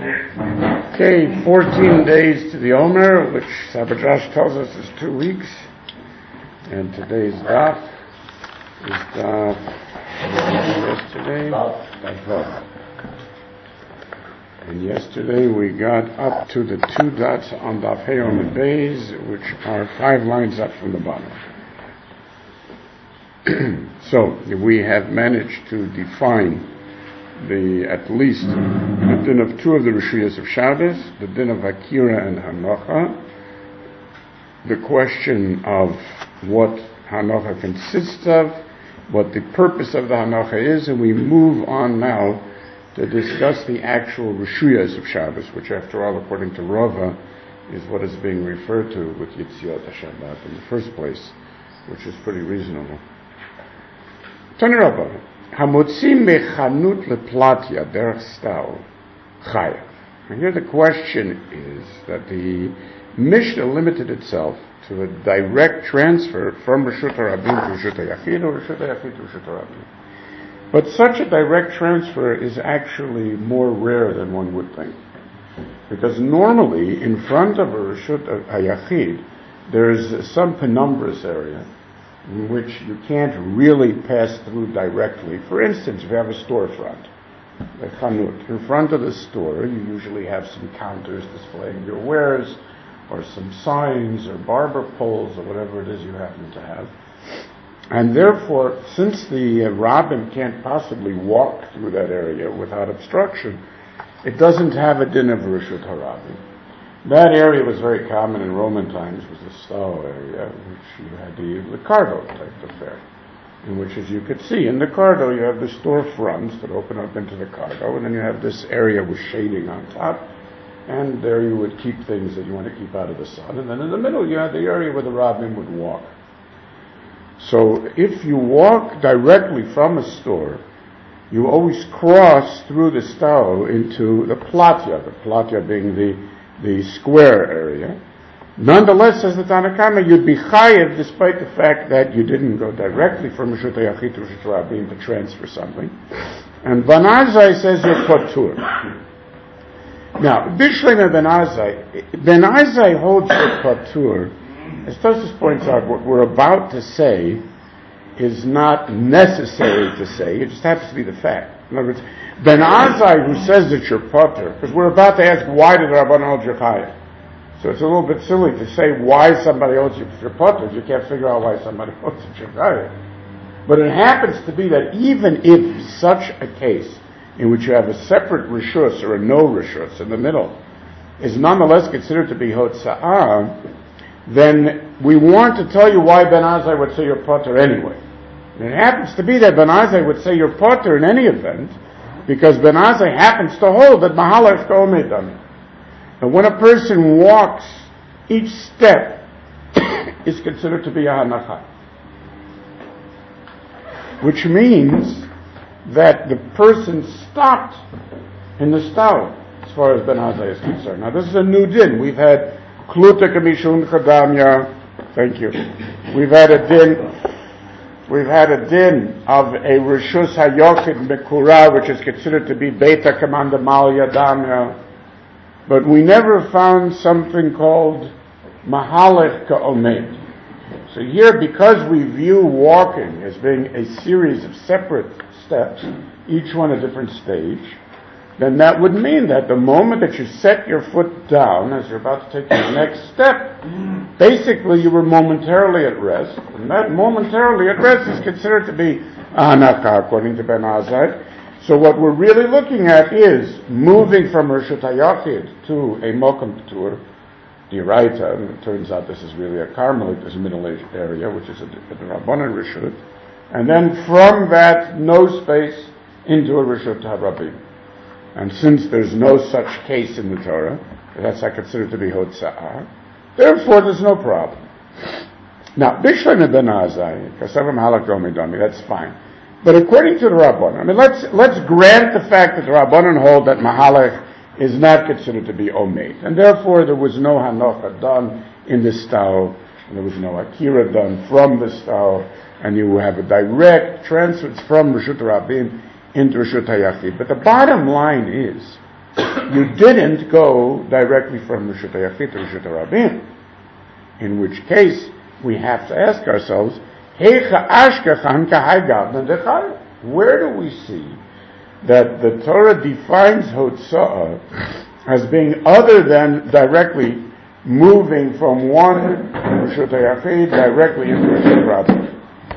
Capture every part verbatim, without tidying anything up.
Okay, fourteen days to the Omer, which Sabbath Josh tells us is two weeks. And today's daf is daf yesterday. Daf. And yesterday we got up to the two dots on daf Hey on the bays, which are five lines up from the bottom. So we have managed to define the at least the din of two of the Rishuyas of Shabbos, the din of Akira and Hanocha, the question of what Hanocha consists of, what the purpose of the Hanocha is, and we move on now to discuss the actual Rishuyas of Shabbos, which after all, according to Rava, is what is being referred to with Yitziot HaShabbat in the first place, which is pretty reasonable. Tani Rabba, Hamotzi mechanut leplatya derech stal chayav. And here the question is that the Mishnah limited itself to a direct transfer from Reshut HaRabim to Reshut HaYachid or Reshut HaYachid to Reshut HaRabim. But such a direct transfer is actually more rare than one would think. Because normally, in front of a Reshut HaYachid, there's some penumbrous area in which you can't really pass through directly. For instance, if you have a storefront, a chanut, in front of the store, you usually have some counters displaying your wares, or some signs, or barber poles, or whatever it is you happen to have. And therefore, since the uh, rabbin can't possibly walk through that area without obstruction, it doesn't have a din of Reshut HaRabim. That area was very common in Roman times, was the stall area, which you had the Liccardo type affair, in which, as you could see, in the Liccardo you have the storefronts that open up into the cardo, and then you have this area with shading on top, and there you would keep things that you want to keep out of the sun, and then in the middle you had the area where the rabbin would walk. So if you walk directly from a store, you always cross through the stall into the platya, the platya being the the square area. Nonetheless, says the Tanna Kama, you'd be chayev despite the fact that you didn't go directly from Reshut HaYachid to Reshut HaRabim to transfer something. And Ben Azai says you're patur. Now, Bishleim Ben Azai, Ben Azai holds you're patur. As Tosfos points out, what we're about to say is not necessary to say, it just happens to be the fact. In other words, Ben Azai, who says that you're patur, because we're about to ask why did the Rabbanan hold you chayav. So it's a little bit silly to say why somebody holds you for patur. You can't figure out why somebody holds you chayav. But it happens to be that even if such a case in which you have a separate rishus or a no rishus in the middle is nonetheless considered to be hotza'ah, then we want to tell you why Ben Azai would say you're patur anyway. And it happens to be that Ben Azai would say you're patur in any event, because Ben Azai happens to hold that mahalach ka'omedam. And when a person walks, each step is considered to be a hanacha. Which means that the person stopped in the stall, as far as Ben Azai is concerned. Now this is a new din. We've had kluta kamishun chadamya. Thank you. We've had a din We've had a din of a Rishus HaYachid Mekura, which is considered to be Beta Kamanda Mal Yadamya. But we never found something called Mahalech Ka'omed. So here, because we view walking as being a series of separate steps, each one a different stage, then that would mean that the moment that you set your foot down, as you're about to take your next step, basically you were momentarily at rest, and that momentarily at rest is considered to be Hanaka, according to Ben Azai. So what we're really looking at is moving from Reshut HaYachid to a Mokum Patur, D'Oraita, and it turns out this is really a Carmelite, this middle-aged area, which is a, a Rabbanan Reshut, and then from that no space into a Reshut HaRabim. And since there's no such case in the Torah, that's I consider to be hotza'ah, therefore there's no problem. Now, Bishleim Ben Azai, Kasavim Halak Omidami, that's fine. But according to the Rabbanan, I mean, let's let's grant the fact that the Rabbanan hold that Mahalach is not considered to be Omed, and therefore there was no Hanocha done in the stall, and there was no Akira done from the stall, and you have a direct transfer from Reshut HaRabim into Reshut HaYachid. But the bottom line is You didn't go directly from Reshut HaYachid to Reshut HaRabim. In which case, we have to ask ourselves, where do we see that the Torah defines Hotza'ah as being other than directly moving from one Reshut HaYachid directly into Reshut HaRabim?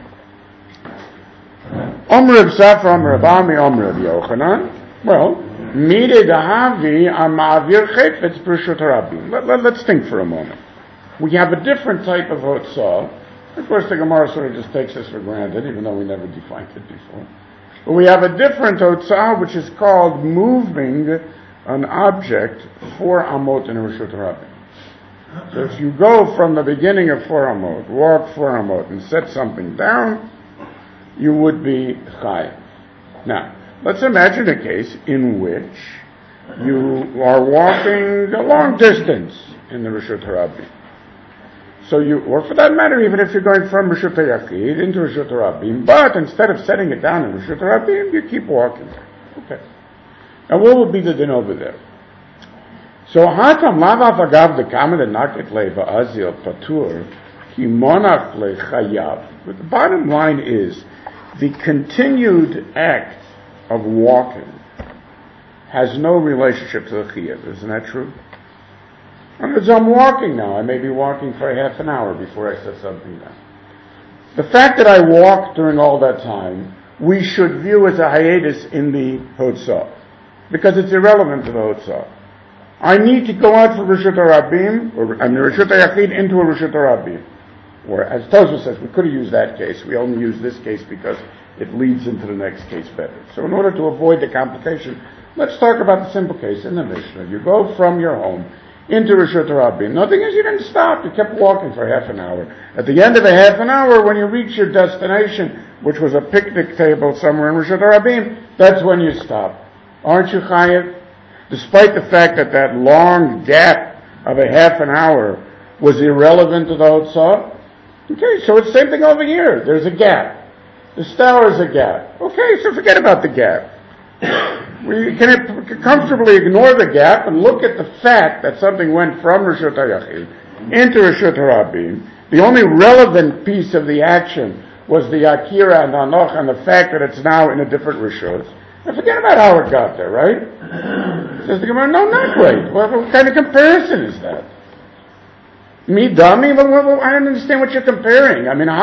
Omer Rav Safra, Omer Rav Ami, Omer Rav Yochanan. Well, Midei Dahavi Amavir Chayfetz B'Reshut HaRabim. Let's think for a moment. We have a different type of Hotza'ah. Of course, the Gemara sort of just takes this for granted, even though we never defined it before. But we have a different Hotza'ah, which is called moving an object four amot in a Reshut HaRabim. So if you go from the beginning of four amot, walk four amot, and set something down, you would be chayav. Now, let's imagine a case in which you are walking a long distance in the Reshut HaRabim. So you, or for that matter, even if you're going from Reshut HaYachid into Reshut HaRabim, but instead of setting it down in Reshut HaRabim, you keep walking there. Okay. Now what would be the din over there? So, hatam lavav agav the kamed and nakit leva azil patur ki monach le chayav. But the bottom line is, the continued act of walking has no relationship to the chiyuv. Isn't that true? As I'm walking now, I may be walking for half an hour before I set something down. The fact that I walked during all that time, we should view as a hiatus in the Hotza'ah, because it's irrelevant to the Hotza'ah. I need to go out for Reshut HaRabim, or I mean Reshut HaYachid into a Reshut HaRabim. Or as Tosfos says, we could have used that case. We only use this case because it leads into the next case better. So in order to avoid the complication, let's talk about the simple case in the Mishnah. You go from your home into Reshut HaRabim. Nothing is, you didn't stop. You kept walking for half an hour. At the end of a half an hour, when you reach your destination, which was a picnic table somewhere in Reshut HaRabim, that's when you stop. Aren't you chayav? Despite the fact that that long gap of a half an hour was irrelevant to the Hotza'ah. Okay, so it's the same thing over here. There's a gap. The star is a gap. Okay, so forget about the gap. We can comfortably ignore the gap and look at the fact that something went from Reshut HaYachid into Reshut HaRabim. The only relevant piece of the action was the Akira and Hanoch and the fact that it's now in a different Reshut. And forget about how it got there, right? Says the Gemara, no, not right. What, what kind of comparison is that? Me dummy? Well, well, I don't understand what you're comparing. I mean,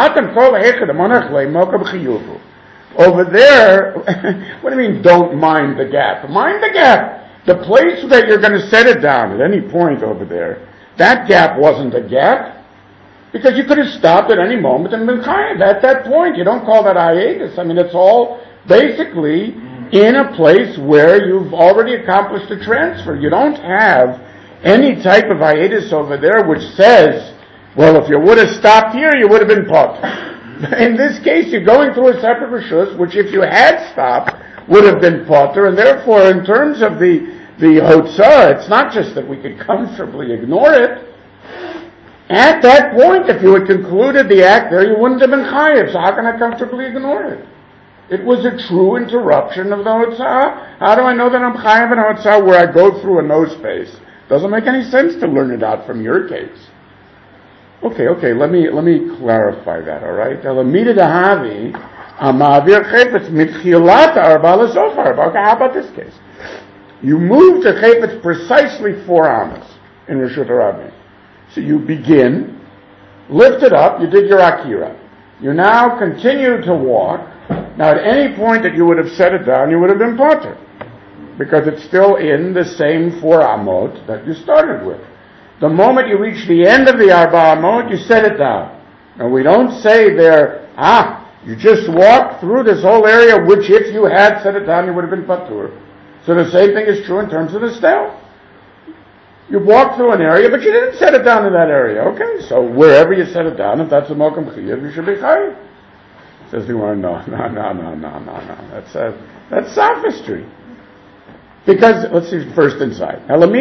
over there, what do you mean don't mind the gap? Mind the gap. The place that you're going to set it down at any point over there, that gap wasn't a gap. Because you could have stopped at any moment and been chayav at that point. You don't call that hiatus. I mean, it's all basically in a place where you've already accomplished a transfer. You don't have any type of hiatus over there which says, well, if you would have stopped here, you would have been potter. In this case, you're going through a separate reshus, which if you had stopped, would have been potter, and therefore, in terms of the, the Hotza'ah, it's not just that we could comfortably ignore it. At that point, if you had concluded the act there, you wouldn't have been chayav, so how can I comfortably ignore it? It was a true interruption of the Hotza'ah. How do I know that I'm chayav in Hotza'ah where I go through a no space? Doesn't make any sense to learn it out from your case. Okay, okay, let me let me clarify that, all right? How about this case? You move the chayfetz precisely four amas in Reshut HaRabim. So you begin, lift it up, you did your akira. You now continue to walk. Now at any point that you would have set it down, you would have been potter, because it's still in the same four amot that you started with. The moment you reach the end of the arba amot, you set it down. And we don't say there, ah, you just walked through this whole area, which if you had set it down, you would have been patur. So the same thing is true in terms of the stel. You walked through an area, but you didn't set it down in that area. Okay, so wherever you set it down, if that's a mokum chiyuv, you should be chayav. Says the Gemara, no, no, no, no, no, no, no. That's uh, that's sophistry. Because, let's see first inside. Sorry,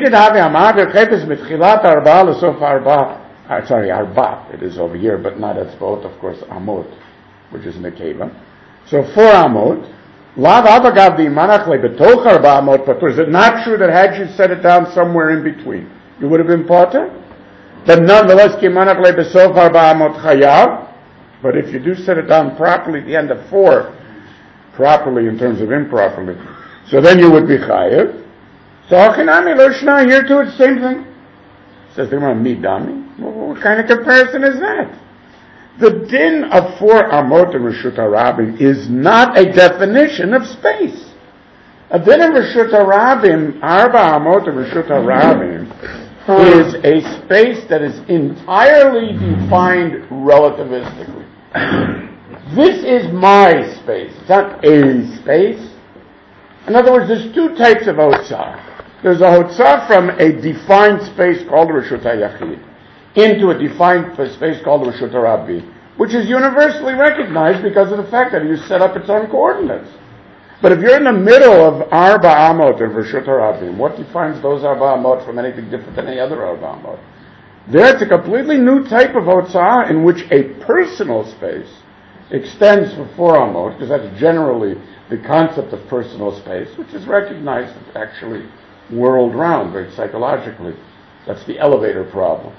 arba, it is over here, but not as both, of course, amot, which is nekeva. So four amot, Lav abagav dimanach lebetoch arba amot patur. Is it not true that had you set it down somewhere in between, you would have been potter? But nonetheless, kimanach lebesof arba amot chayav. But if you do set it down properly at the end of four, properly in terms of improperly, so then you would be chayav. So Hachinami Loshna, here too, it's the same thing. Says the Gemara, midami. Well, what kind of comparison is that? The din of four amot in Reshut HaRabim is not a definition of space. A din of Reshut HaRabim, arba amot in Reshut HaRabim, is a space that is entirely defined relativistically. This is my space. It's not a space. In other words, there's two types of hotzah. There's a hotzah from a defined space called Reshut HaYachid into a defined space called Reshut HaRabbi, which is universally recognized because of the fact that you set up its own coordinates. But if you're in the middle of Arba Amot and Reshut HaRabbi, what defines those Arba Amot from anything different than any other Arba Amot? There, it's a completely new type of hotzah in which a personal space extends for four Amot, because that's generally the concept of personal space, which is recognized actually world round, very psychologically. That's the elevator problem.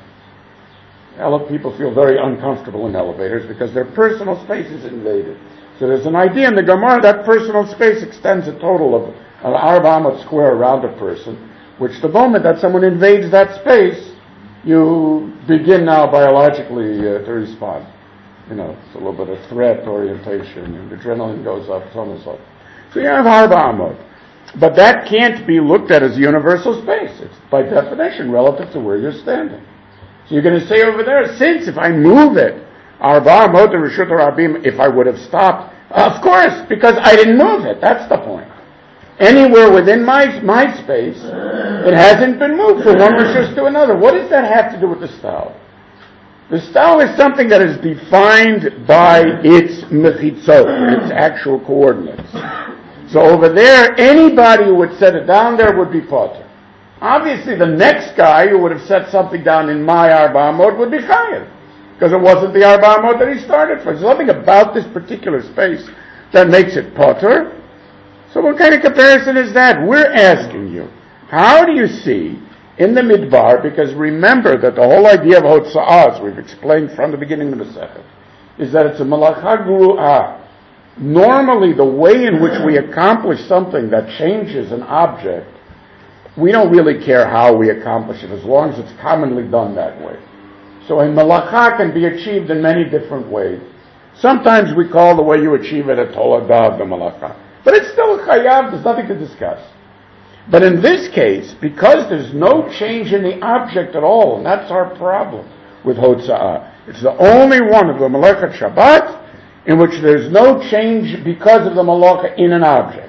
Ele- people feel very uncomfortable in elevators because their personal space is invaded. So there's an idea in the Gemara that personal space extends a total of an arba amot square around a person, which the moment that someone invades that space, you begin now biologically uh, to respond. You know, it's a little bit of threat orientation, and adrenaline goes up, so on and so on. So you have arba amot. But that can't be looked at as universal space. It's by definition relative to where you're standing. So you're going to say over there, since if I move it, Arba Amot and Reshut HaRabim, if I would have stopped, of course, because I didn't move it. That's the point. Anywhere within my my space, it hasn't been moved from one Reshus to another. What does that have to do with the style? The style is something that is defined by its mechitzot, its actual coordinates. So over there, anybody who would set it down there would be potter. Obviously, the next guy who would have set something down in my Arba Amot would be chayav, because it wasn't the Arba Amot that he started for. There's something about this particular space that makes it potter. So what kind of comparison is that? We're asking you, how do you see in the Midbar, because remember that the whole idea of Hotza'ah, as we've explained from the beginning of the Masechet, is that it's a malacha guru'ah. Normally, the way in which we accomplish something that changes an object, we don't really care how we accomplish it, as long as it's commonly done that way. So a malacha can be achieved in many different ways. Sometimes we call the way you achieve it a toladah of the malacha. But it's still a chayav, there's nothing to discuss. But in this case, because there's no change in the object at all, and that's our problem with Hotza'ah, it's the only one of the Malachat Shabbat in which there's no change because of the malacha in an object.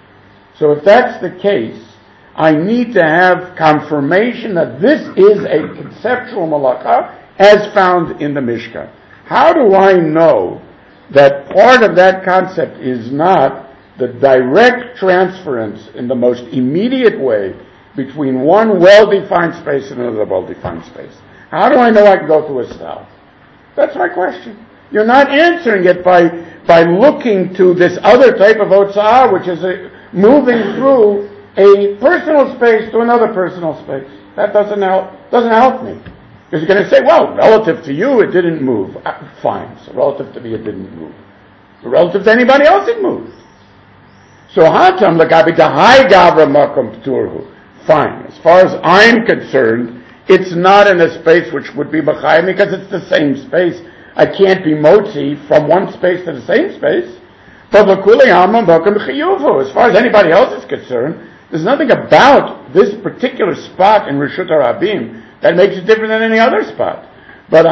So if that's the case, I need to have confirmation that this is a conceptual malacha as found in the Mishkan. How do I know that part of that concept is not the direct transference in the most immediate way between one well-defined space and another well-defined space? How do I know I can go through a style? That's my question. You're not answering it by by looking to this other type of hotza'ah, which is a, moving through a personal space to another personal space. That doesn't help. Doesn't help me, because you're going to say, "Well, relative to you, it didn't move." Uh, fine. So relative to me, it didn't move. So relative to anybody else, it moved. So hatam lagabi dahai gavra makom pturhu. Fine. As far as I'm concerned, it's not in a space which would be b'chayim because it's the same space. I can't be motzi from one space to the same space. But as far as anybody else is concerned, there's nothing about this particular spot in Reshut HaRabim that makes it different than any other spot. But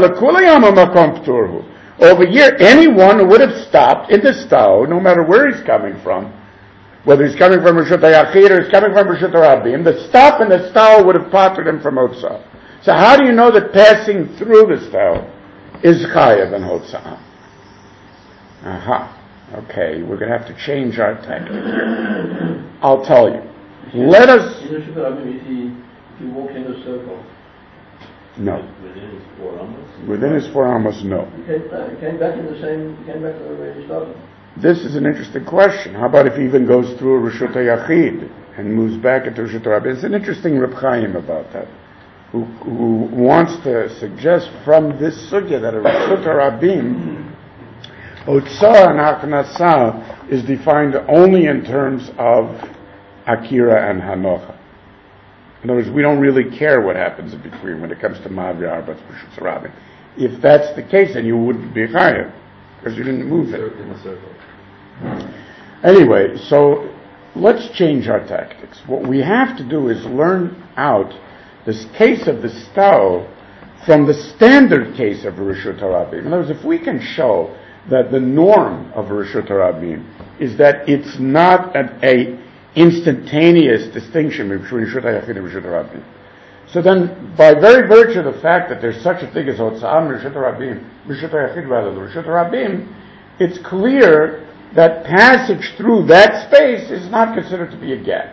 over here, anyone who would have stopped in the stao, no matter where he's coming from, whether he's coming from Reshut HaYachid or he's coming from Reshut HaRabim, the stop in the stao would have pottered him from Hotzah. So how do you know that passing through the stao is chayav and hotza'ah? Aha. Okay, we're going to have to change our tactic here. I'll tell you. Let us... In the Reshut HaRabim, if he, if he walks in a circle... No. Within his four amos? Within his four amos, no. He came, uh, he came back in the same... He came back to the way he started. this is an interesting question. How about if he even goes through a Reshut HaYachid and moves back into Reshut HaRabim? It's an interesting Reb Chaim about that, who, who wants to suggest from this sugya that a Reshut HaRabim, Otzah and Haknasa, is defined only in terms of Akira and Hanocha. In other words, we don't really care what happens in between when it comes to Ma'avir Arbatz Reshut HaRabim. If that's the case, then you wouldn't be chayav, because you didn't move it. In a circle. Anyway, so let's change our tactics. What we have to do is learn out this case of the stao from the standard case of a Reshut HaRabim. In other words, if we can show that the norm of a Reshut HaRabim is that it's not an a instantaneous distinction between Reshut HaYachid and Reshut HaRabim, so then, by very virtue of the fact that there's such a thing as Hotza'ah Reshut HaRabim, Reshut HaYachid rather than Reshut HaRabim, it's clear that passage through that space is not considered to be a gap.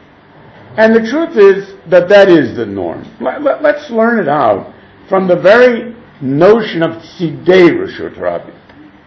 And the truth is that that is the norm. Let, let, let's learn it out from the very notion of Tzidei Reshut HaRabim.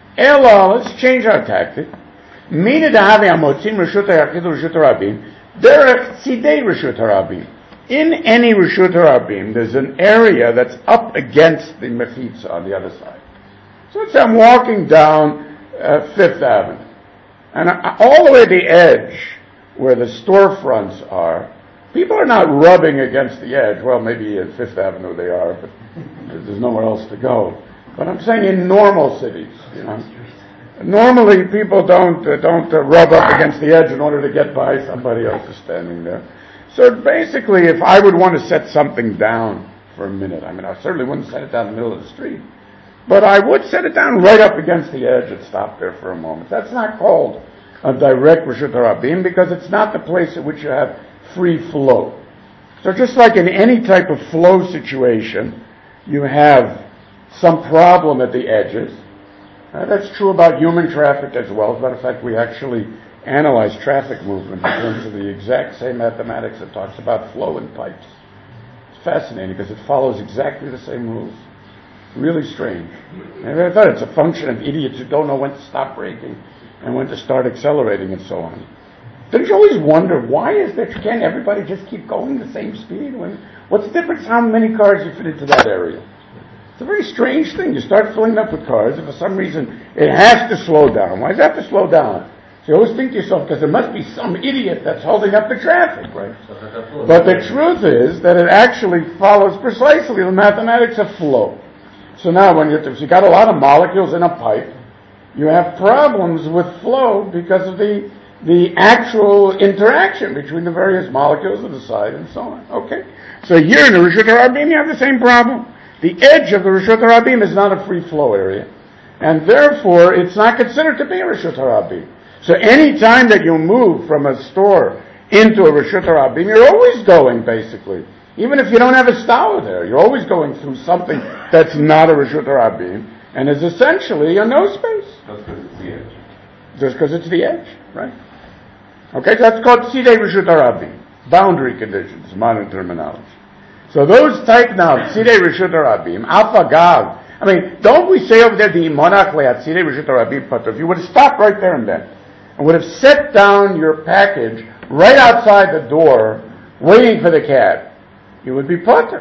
Ela, let's change our tactic. Mina Dahavi Amotzim Reshut HaYachid Reshut HaRabim, Derech Tzidei Reshut HaRabim. In any Reshut HaRabim, there's an area that's up against the Mechitza on the other side. So let's say I'm walking down uh, Fifth Avenue, and I, all the way to the edge where the storefronts are, people are not rubbing against the edge. Well, maybe in Fifth Avenue they are, but there's nowhere else to go. But I'm saying in normal cities, you know, normally people don't uh, don't uh, rub up against the edge in order to get by somebody else who's standing there. So basically, if I would want to set something down for a minute, I mean, I certainly wouldn't set it down in the middle of the street, but I would set it down right up against the edge and stop there for a moment. That's not called a direct Reshut HaRabim because it's not the place at which you have free flow. So just like in any type of flow situation, you have some problem at the edges. Uh, that's true about human traffic as well. As a matter of fact, we actually analyze traffic movement in terms of the exact same mathematics that talks about flow in pipes. It's fascinating because it follows exactly the same rules. Really strange. And I thought it's a function of idiots who don't know when to stop braking and when to start accelerating and so on. Don't you always wonder, why is that? Can't everybody just keep going the same speed? When, what's the difference how many cars you fit into that area? It's a very strange thing. You start filling up with cars, and for some reason it has to slow down. Why does it have to slow down? So you always think to yourself, because there must be some idiot that's holding up the traffic, right? But the truth is that it actually follows precisely the mathematics of flow. So now when you, if you've got a lot of molecules in a pipe, you have problems with flow because of the the actual interaction between the various molecules of the side and so on. Okay? So here in the Reshut HaRabim, you have the same problem. The edge of the Reshut HaRabim is not a free flow area, and therefore it's not considered to be a Reshut HaRabim. So any time that you move from a store into a Reshut HaRabim, you're always going, basically. Even if you don't have a style there, you're always going through something that's not a Reshut HaRabim, and is essentially a no space. Just because it's the edge. Just because it's the edge, right? Okay, so that's called Tzidei Reshut HaRabim. Boundary conditions, modern terminology. So those type now, Tzidei Reshut HaRabim, Alpha Gav. I mean, don't we say over there, the Monach Le'at Tzidei Reshut HaRabim Patur? If you would have stopped right there and then, and would have set down your package right outside the door, waiting for the cab, you would be Patur.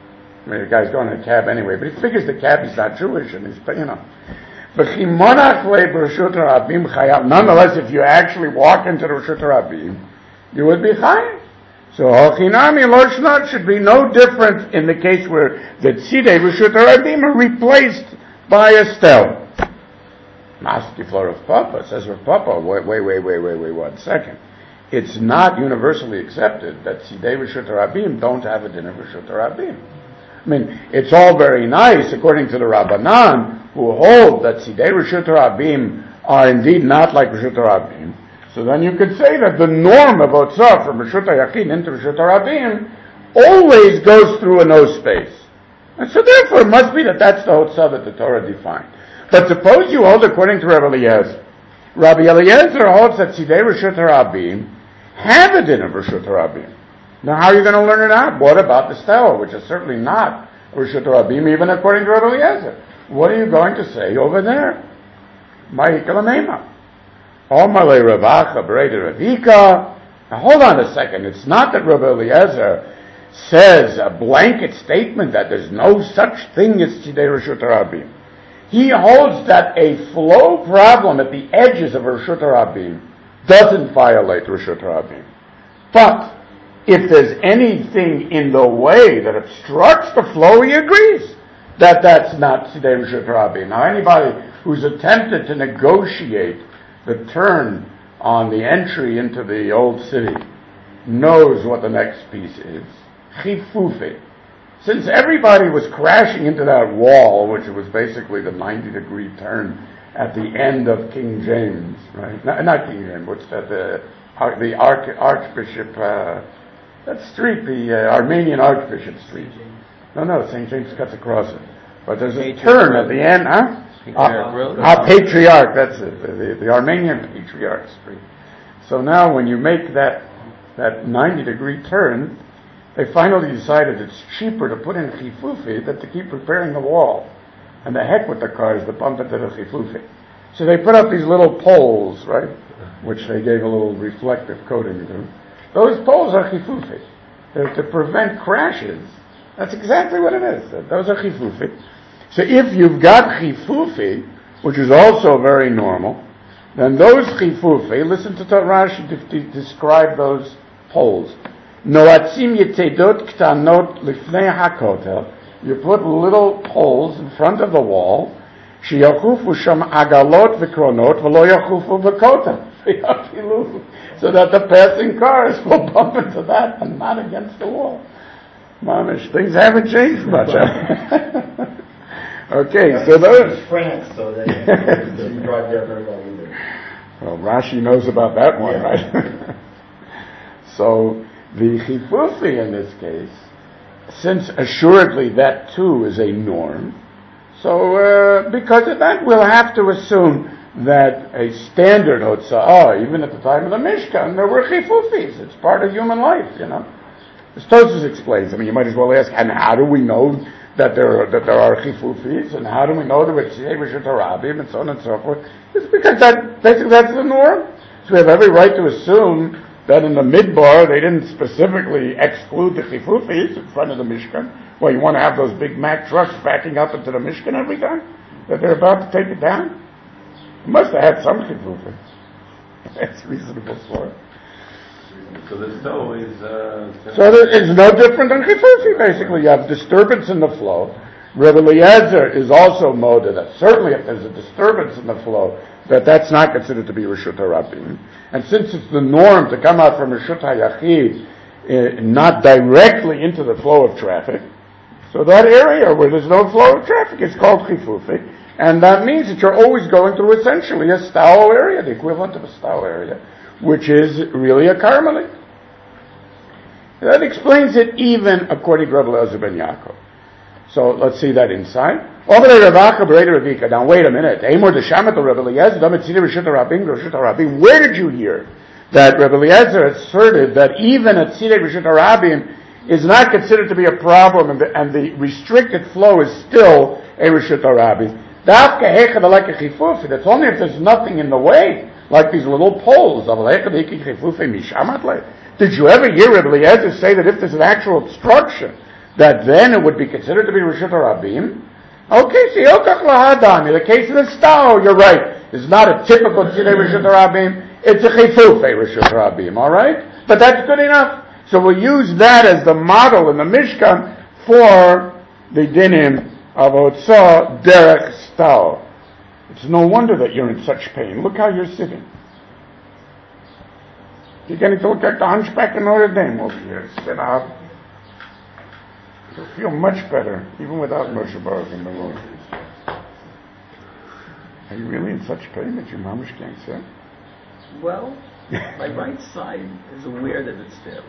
I mean, the guy's going in a cab anyway, but he figures the cab is not Jewish, and he's, you know. But nonetheless, if you actually walk into the Reshut HaRabim, you would be chayav. So Hochinami Loshnat should be no different in the case where the Tzidei Reshut HaRabim are replaced by a stel. Maski for Rav Papa says Rav Papa, wait, wait, wait, wait, wait, wait, one second. It's not universally accepted that Tzidei Reshut HaRabim don't have a din of Reshut HaRabim. I mean, it's all very nice, according to the Rabbanan, who hold that Tzidei Reshut HaRabim are indeed not like Reshut HaRabim. So then you could say that the norm of Otzah from Reshut HaYachid into Reshut HaRabim always goes through a no space. And so therefore it must be that that's the Otzah that the Torah defined. But suppose you hold according to Rabbi Eliezer. Rabbi Eliezer holds that Tzidei Reshut HaRabim have a din of Reshut HaRabim. Now how are you going to learn it out? What about the Stela, which is certainly not Reshut HaRabim, even according to Rabbi Eliezer? What are you going to say over there? Ma'ikal Neima. Omale Ravacha Breda Ravika. Now hold on a second. It's not that Rabbi Eliezer says a blanket statement that there's no such thing as Tzidei Reshut Harabim. He holds that a flow problem at the edges of Reshut Harabim doesn't violate Reshut Harabim. But if there's anything in the way that obstructs the flow, he agrees that that's not Tzidei Reshut Harabim. Now anybody who's attempted to negotiate the turn on the entry into the old city knows what the next piece is. Chifufe. Since everybody was crashing into that wall, which was basically the ninety degree turn at the end of King James, right? Not, not King James, what's that? The, the Arch, Archbishop, uh, that street, the uh, Armenian Archbishop Street. No, no, Saint James cuts across it. But there's a turn at the end, huh? Patriarch Road? Ah, Patriarch, that's it, the, the Armenian Patriarch Street. So now when you make that, that ninety degree turn, they finally decided it's cheaper to put in chifufi than to keep repairing the wall. And the heck with the cars that bump into the chifufi. So they put up these little poles, right, which they gave a little reflective coating to. Those poles are chifufi. They're to prevent crashes. That's exactly what it is. Those are chifufi. So if you've got chifufi, which is also very normal, then those chifufi, listen to Rashi to, to describe those poles. Noatzim yetedot ktanot lifnei hakotel. You put little poles in front of the wall. Sheyachufu sham agalot v'kronot v'lo yachufu v'kotel. So that the passing cars will bump into that and not against the wall. Mamish, things haven't changed much. Okay, so those. France, so that you drive there very well either. Well, Rashi knows about that one, yeah. right? So the chifufi in this case, since assuredly that too is a norm, so uh, because of that, we'll have to assume that a standard hotza'ah, even at the time of the Mishkan, there were chifufis. It's part of human life, you know. As Tosfos explains, I mean, you might as well ask, and how do we know that there are, that there are chifufis, and how do we know that it's Reshut Harabim, and so on and so forth? It's because that basically that's the norm. So we have every right to assume that in the Midbar they didn't specifically exclude the chifufis in front of the Mishkan. Well, you want to have those big Mack trucks backing up into the Mishkan every time that they're about to take it down? It must have had some chifufis. That's reasonable for it. So the stow is... Uh, so there, it's no different than chifufi, basically. You have disturbance in the flow. Rebbe Eliezer is also moda that certainly if there's a disturbance in the flow, that that's not considered to be Reshut Harabim. And since it's the norm to come out from Reshut HaYachid, uh, not directly into the flow of traffic, so that area where there's no flow of traffic is called chifufi. And that means that you're always going through essentially a stao area, the equivalent of a stao area, which is really a Carmelite. That explains it even according to Rebbe Eliezer ben Yaakov. So let's see that inside. Now wait a minute. Where did you hear that Rebbe Eliezer asserted that even a Tzidei Reshut Harabim is not considered to be a problem and the, and the restricted flow is still a Reshut Harabim? That's only if there's nothing in the way, like these little poles. Did you ever hear Rebbe Eliezer say that if there's an actual obstruction, that then it would be considered to be Reshut Harabim? Okay, so Yokach Lahadami, the case of the Stao, you're right. It's not a typical Tzidei Reshut Harabim, it's a Chifufe Reshut Harabim, alright? But that's good enough. So we'll use that as the model in the Mishkan for the dinim of Otzah Derech Stao. It's no wonder that you're in such pain. Look how you're sitting. You're getting to look like the hunchback in Notre Dame over here. Sit up. You'll feel much better, even without Moshe Baruch in the room. Are you really in such pain that your mamish can't sit? Well, my right side is aware that it's there.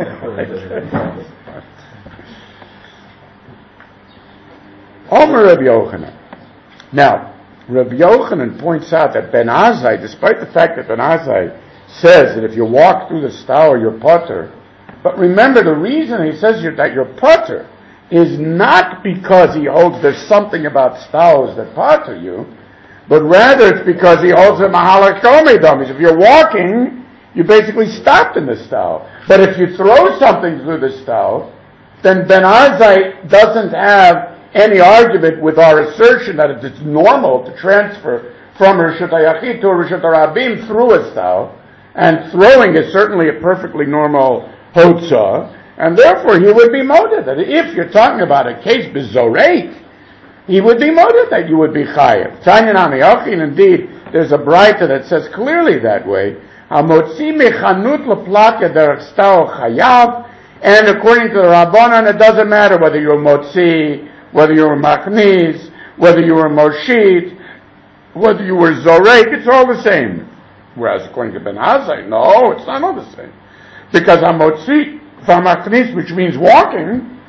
Omer Rabbi Yochanan. Now, Rabbi Yochanan points out that Ben Azai, despite the fact that Ben Azai says that if you walk through the stao, you're potter. But remember, the reason he says you're, that you're potter is not because he holds there's something about staos that potter you, but rather it's because he holds a mahalach komei domis. If you're walking, you basically stopped in the style. But if you throw something through the style, then Ben Azai doesn't have any argument with our assertion that it's normal to transfer from Rishut HaYachid to Rishut HaRabim through a style, and throwing is certainly a perfectly normal hotzah, and therefore he would be moted. That if you're talking about a case bezorek, he would be moted that you would be chayav. Tanya Nami Yachin, indeed, there's a braita that says clearly that way. Hamotzi mechanut leplaka derech stao chayav, and according to the Rabbanan, it doesn't matter whether you're motzi, whether you were machniz, whether you were moshit, whether you were zorek, it's all the same. Whereas according to Ben Azai, no, it's not all the same. Because hamotzi, machniz, which means walking,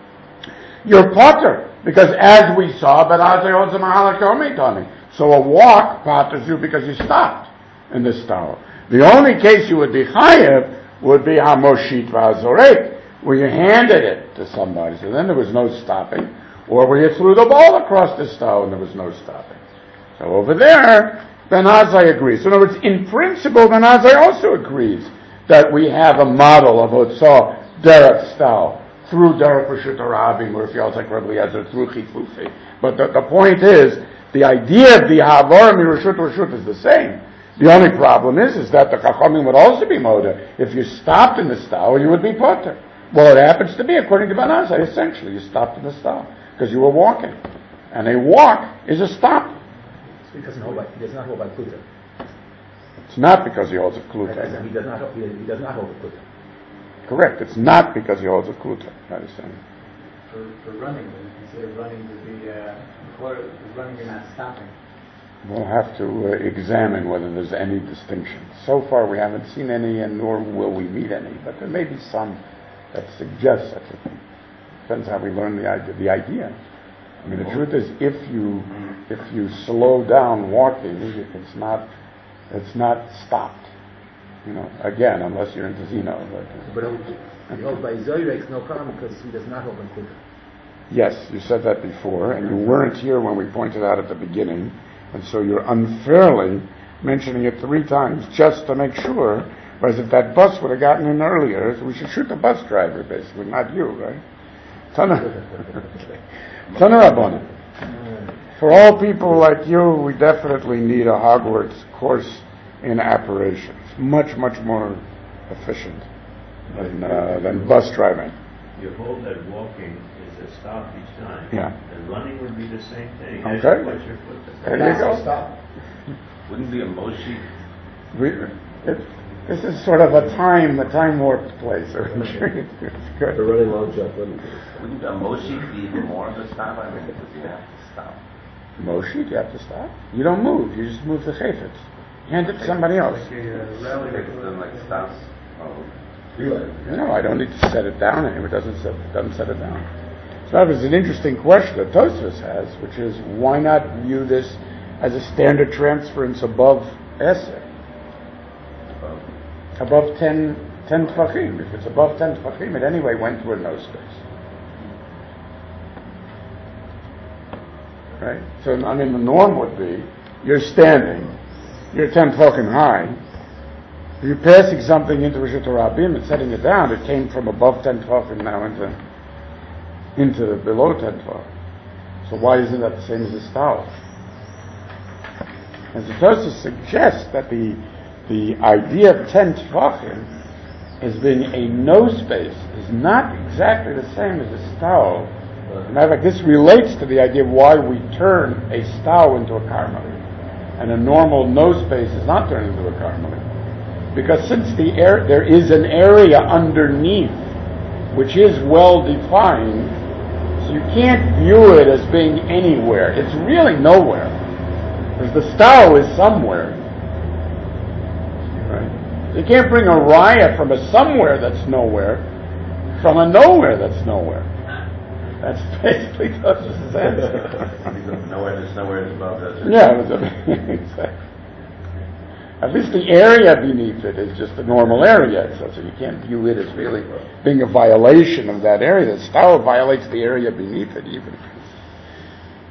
you're potter. Because as we saw, Ben Azai holds a mahalach komei tani. So a walk potters you because you stopped in this tower. The only case you would be chayev would be hamoshit v'hazorek, where you handed it to somebody. So then there was no stopping. Or where you threw the ball across the stone and there was no stopping. So over there, Ben Azai agrees. So in other words, in principle, Ben Azai also agrees that we have a model of Otzah derech style through derech Rishut HaRabim, or if you also like Rabbi Eliezer, through Chifufi. But the, the point is, the idea of the Ha'avara mi Rishut Rishut is the same. The only problem is, is that the Chachamim would also be moda. If you stopped in the style, you would be potter. Well, it happens to be, according to Ben Azai, essentially, you stopped in the style because you were walking. And a walk is a stop. He doesn't hold by, he does not hold by Kluta. It's not because he holds a Kluta. He does not, he, he does not hold a Kluta. Correct. It's not because he holds a Kluta. I understand. For, for running, when you consider running to be, uh, before running you're not stopping. We'll have to uh, examine whether there's any distinction. So far we haven't seen any, and nor will we meet any, but there may be some that suggest such a thing. Depends how we learn the idea. The idea. I mean, the truth is, if you if you slow down walking, it's not it's not stopped. You know, again, unless you're into Zeno. But, but he holds by Zoyrek, no problem, because he does not hold by Kluta. Yes, you said that before, and you weren't here when we pointed out at the beginning, and so you're unfairly mentioning it three times just to make sure. Whereas if that bus would have gotten in earlier, we should shoot the bus driver, basically, not you, right? Tana Rabbanan. For all people like you, we definitely need a Hogwarts course in apparitions. Much, much more efficient than, uh, than bus driving. You hold that walking is a stop each time. Yeah. And running would be the same thing. Okay. As you put your foot There there. you go. Stop. Wouldn't be a moshi. We, it, this is sort of a time, a time warped place. It's good. The running long jump. Wouldn't a moshi be even more of a stop? I mean, because you have to stop. Moshit, you have to stop. You don't move. You just move the chayfetz. Hand it to somebody else. Like a rally then like stops. Oh. No, I don't need to set it down anymore. It doesn't set, doesn't set it down. So that was an interesting question that Tosfos has, which is, why not view this as a standard transference above Eser? Above ten, ten tfachim. If it's above ten tfachim, it anyway went to a no space. Right? So, I mean, the norm would be, you're standing, you're ten tfachim high, if you're passing something into Rishut HaRabim and setting it down, it came from above ten tfachim now into, into below ten tfachim. So why isn't that the same as the style? And the Tosfos suggests that the the idea of ten tfachim as being a no space is not exactly the same as a style. As a matter of fact, this relates to the idea of why we turn a style into a karmelit, and a normal no space is not turned into a karmelit. Because since the air, there is an area underneath which is well defined, so you can't view it as being anywhere. It's really nowhere. Because the style is somewhere. Right? You can't bring a raya from a somewhere that's nowhere, from a nowhere that's nowhere. That's basically Tosfos' answer. Nowhere that's nowhere that's above that. Yeah, exactly. At least the area beneath it is just a normal area, so, so you can't view it as really being a violation of that area. The style violates the area beneath it even.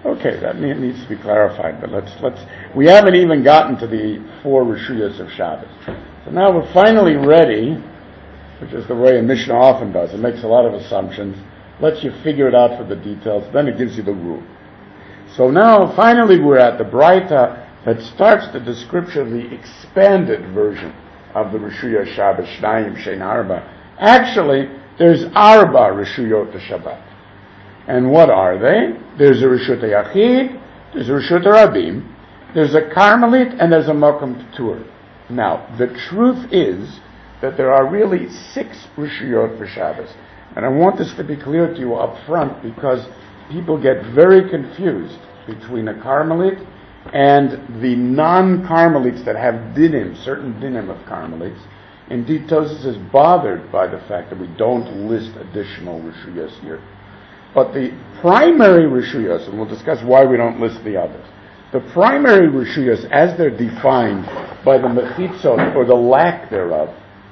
Okay, that ne- needs to be clarified, but let's, let's, we haven't even gotten to the four Rishuyas of Shabbos. So now we're finally ready, which is the way a Mishnah often does. It makes a lot of assumptions, lets you figure it out for the details, then it gives you the rule. So now, finally, we're at the Braita that starts the description of the expanded version of the Rishuya Shabbos, Shnayim Shein Arba. Actually, there's Arba Rishuyot Shabbat. And what are they? There's a Rishut Yachid, there's a Rishut Rabim, there's a Carmelit, and there's a Mokum P'tur. Now, the truth is that there are really six Rishuyot for Shabbos. And I want this to be clear to you up front because people get very confused between a Carmelit and the non-Carmelites that have dinim, certain dinim of Carmelites. Indeed, Tosfos is bothered by the fact that we don't list additional Rishuyos here. But the primary Rishuyos, and we'll discuss why we don't list the others, the primary Rishuyos, as they're defined by the Mechitzot, or the lack thereof,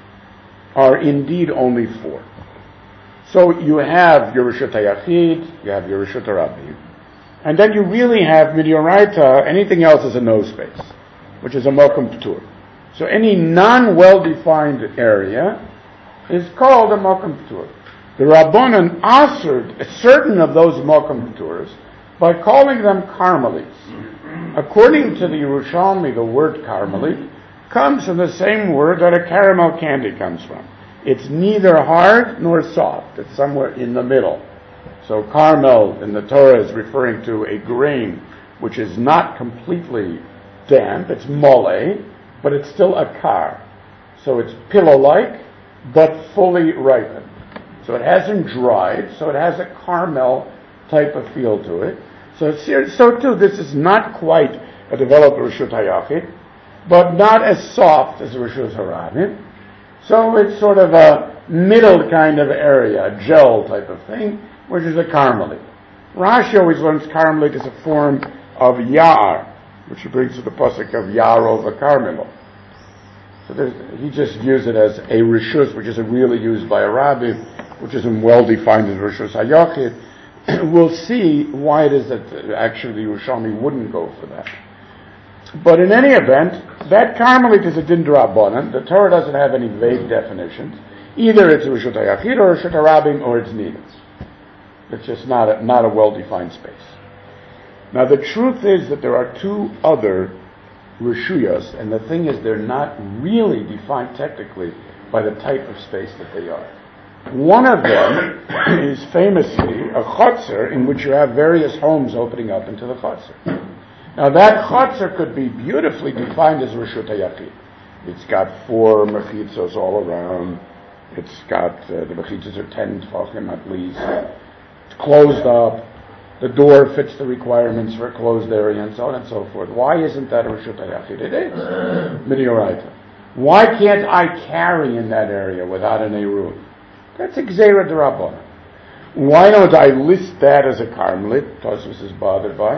are indeed only four. So you have your Rishut HaYachid, you have your Rishut HaRabim, and then you really have Midioraita, anything else is a no space, which is a Mokum P'tur. So any non-well-defined area is called a Mokum P'tur. The Rabbanan answered certain of those Mokum P'turas by calling them Carmelites. According to the Yerushalmi, the word Carmelit comes from the same word that a caramel candy comes from. It's neither hard nor soft. It's somewhere in the middle. So Carmel in the Torah is referring to a grain which is not completely damp. It's mole, but it's still a kar. So it's pillow-like, but fully ripened. So it hasn't dried, so it has a caramel type of feel to it. So, so too, this is not quite a developed Rishut HaYachid, but not as soft as Rishut HaRabim. So it's sort of a middle kind of area, a gel type of thing, which is a Carmelit. Rashi always learns Carmelit is a form of Ya'ar, which he brings to the pasuk of Ya'arov Carmelo. So he just views it as a Rishus, which isn't really used by a Rabbi, which isn't well defined as Rishus HaYachid. We'll see why it is that actually Yerushalmi wouldn't go for that. But in any event, that Carmelit is a Din D'Rabbanan. The Torah doesn't have any vague definitions. Either it's a Rishut HaYachid or a Rishut HaRabim, or it's neither. It's just not a, not a well-defined space. Now the truth is that there are two other Rishuyos, and the thing is they're not really defined technically by the type of space that they are. One of them is famously a chotzer in which you have various homes opening up into the chotzer. Now that chotzer could be beautifully defined as Rishut HaYachid. It's got four mechitzos all around. It's got, uh, the mechitzos are ten tefachim at least. It's closed up. The door fits the requirements for a closed area and so on and so forth. Why isn't that a Rishut HaYachid? It is. Midioraita. Why can't I carry in that area without an Eruv? That's a Gzeira D'Rabbanan. Why don't I list that as a Carmelit? Tosfos is bothered by.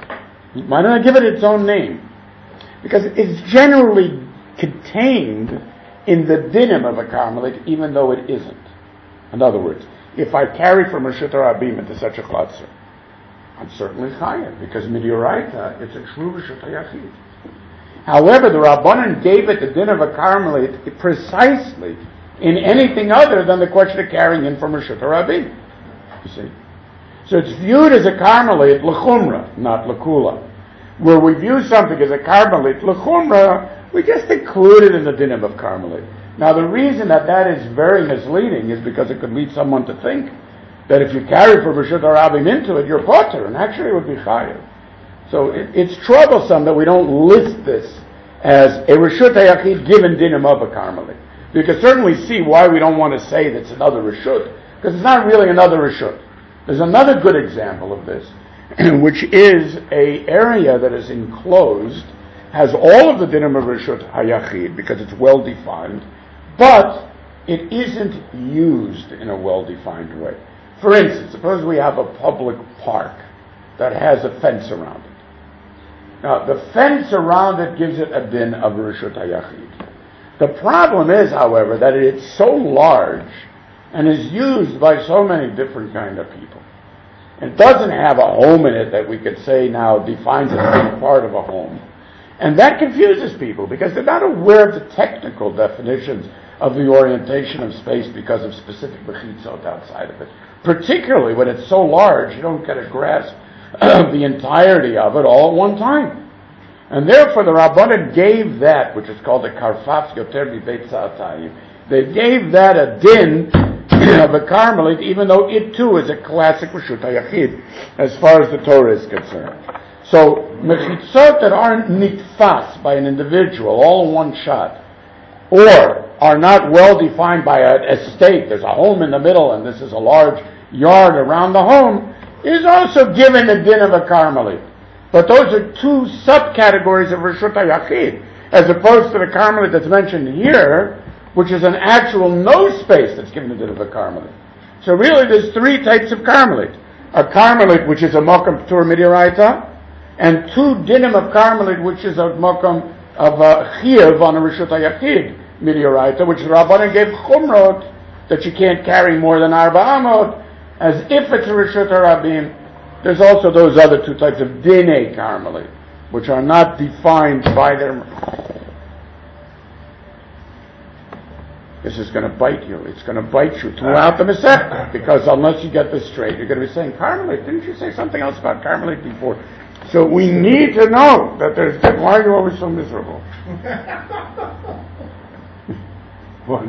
Why don't I give it its own name? Because it's generally contained in the dinim of a Carmelit, even though it isn't. In other words, if I carry from Rishut HaRabim into such a chotzer, I'm certainly chayav, because midioraita, it's a true Rishut HaYachid. However, the Rabbanan gave it the din of a Carmelit precisely in anything other than the question of carrying in from Rishut HaRabim. You see? So it's viewed as a Carmelit l'chumra, not l'kula. Where we view something as a Carmelit l'chumra, we just include it in the dinim of Carmelit. Now the reason that that is very misleading is because it could lead someone to think that if you carry from Rishut HaRabim into it, you're potter, and actually it would be chayav. So it, it's troublesome that we don't list this as a Rishut HaYachid given dinim of a Carmelit. You can certainly see why we don't want to say that it's another Rishut, because it's not really another Rishut. There's another good example of this, which is a area that is enclosed, has all of the dinim of Rishut HaYachid, because it's well defined, but it isn't used in a well defined way. For instance, suppose we have a public park that has a fence around it. Now, the fence around it gives it a din of Rishut HaYachid. The problem is, however, that it's so large and is used by so many different kind of people. It doesn't have a home in it that we could say now defines it as part of a home. And that confuses people because they're not aware of the technical definitions of the orientation of space because of specific mechitzot outside of it. Particularly when it's so large, you don't get a grasp of the entirety of it all at one time. And therefore the Rabbanan gave that, which is called the Karfaf Yoter Bibeit Sa'atayim. They gave that a din of a Carmelite, even though it too is a classic Reshut HaYachid, as far as the Torah is concerned. So, mechitzot that aren't nitfas by an individual, all in one shot, or are not well defined by an estate, there's a home in the middle and this is a large yard around the home, is also given the din of a Carmelite. But those are two subcategories of Reshut HaYachid, as opposed to the Carmelite that's mentioned here, which is an actual no space that's given the din of a Carmelite. So really there's three types of Carmelite. A Carmelite which is a Mokum P'tur Midoraita, and two dinim of Carmelite which is a Mokum of a Chiyuv on a Reshut HaYachid Midoraita, which the Rabbanan gave Chumrot, that you can't carry more than Arba Amot, as if it's a Reshut HaRabim. There's also those other two types of Dinei Carmelite, which are not defined by their... This is going to bite you. It's going to bite you throughout the Masechta, because unless you get this straight, you're going to be saying, Carmelite, didn't you say something else about Carmelite before? So we need to know that there's... Why are you always so miserable? What?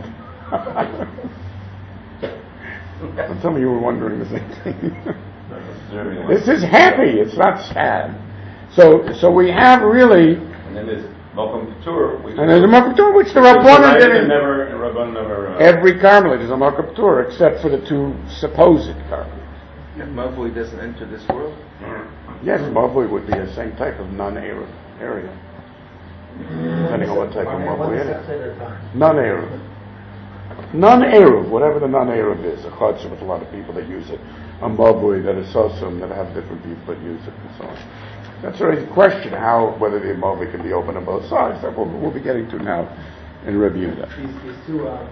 Some of you were wondering the same thing. This is happy. It's not sad. So, so we have really. And then there's Mokum P'tur. And there's a Mokum P'tur, which the Rabbanan did. Never, Rabbanan never. Uh, Every Carmelite is a Mokum P'tur, except for the two supposed Carmelites. Mavui doesn't enter this world. Yes, Mavui would be the same type of non-Arab area, depending on what type of Mavui it is. Non-Arab. Non-Arab, whatever the non-Arab is, a chadshah with a lot of people that use it, a mavui that is sosum that have different people that use it, and so on. That's already a question how whether the mavui can be open on both sides. That we'll, we'll be getting to now in Rabbi Yehuda. These two, um,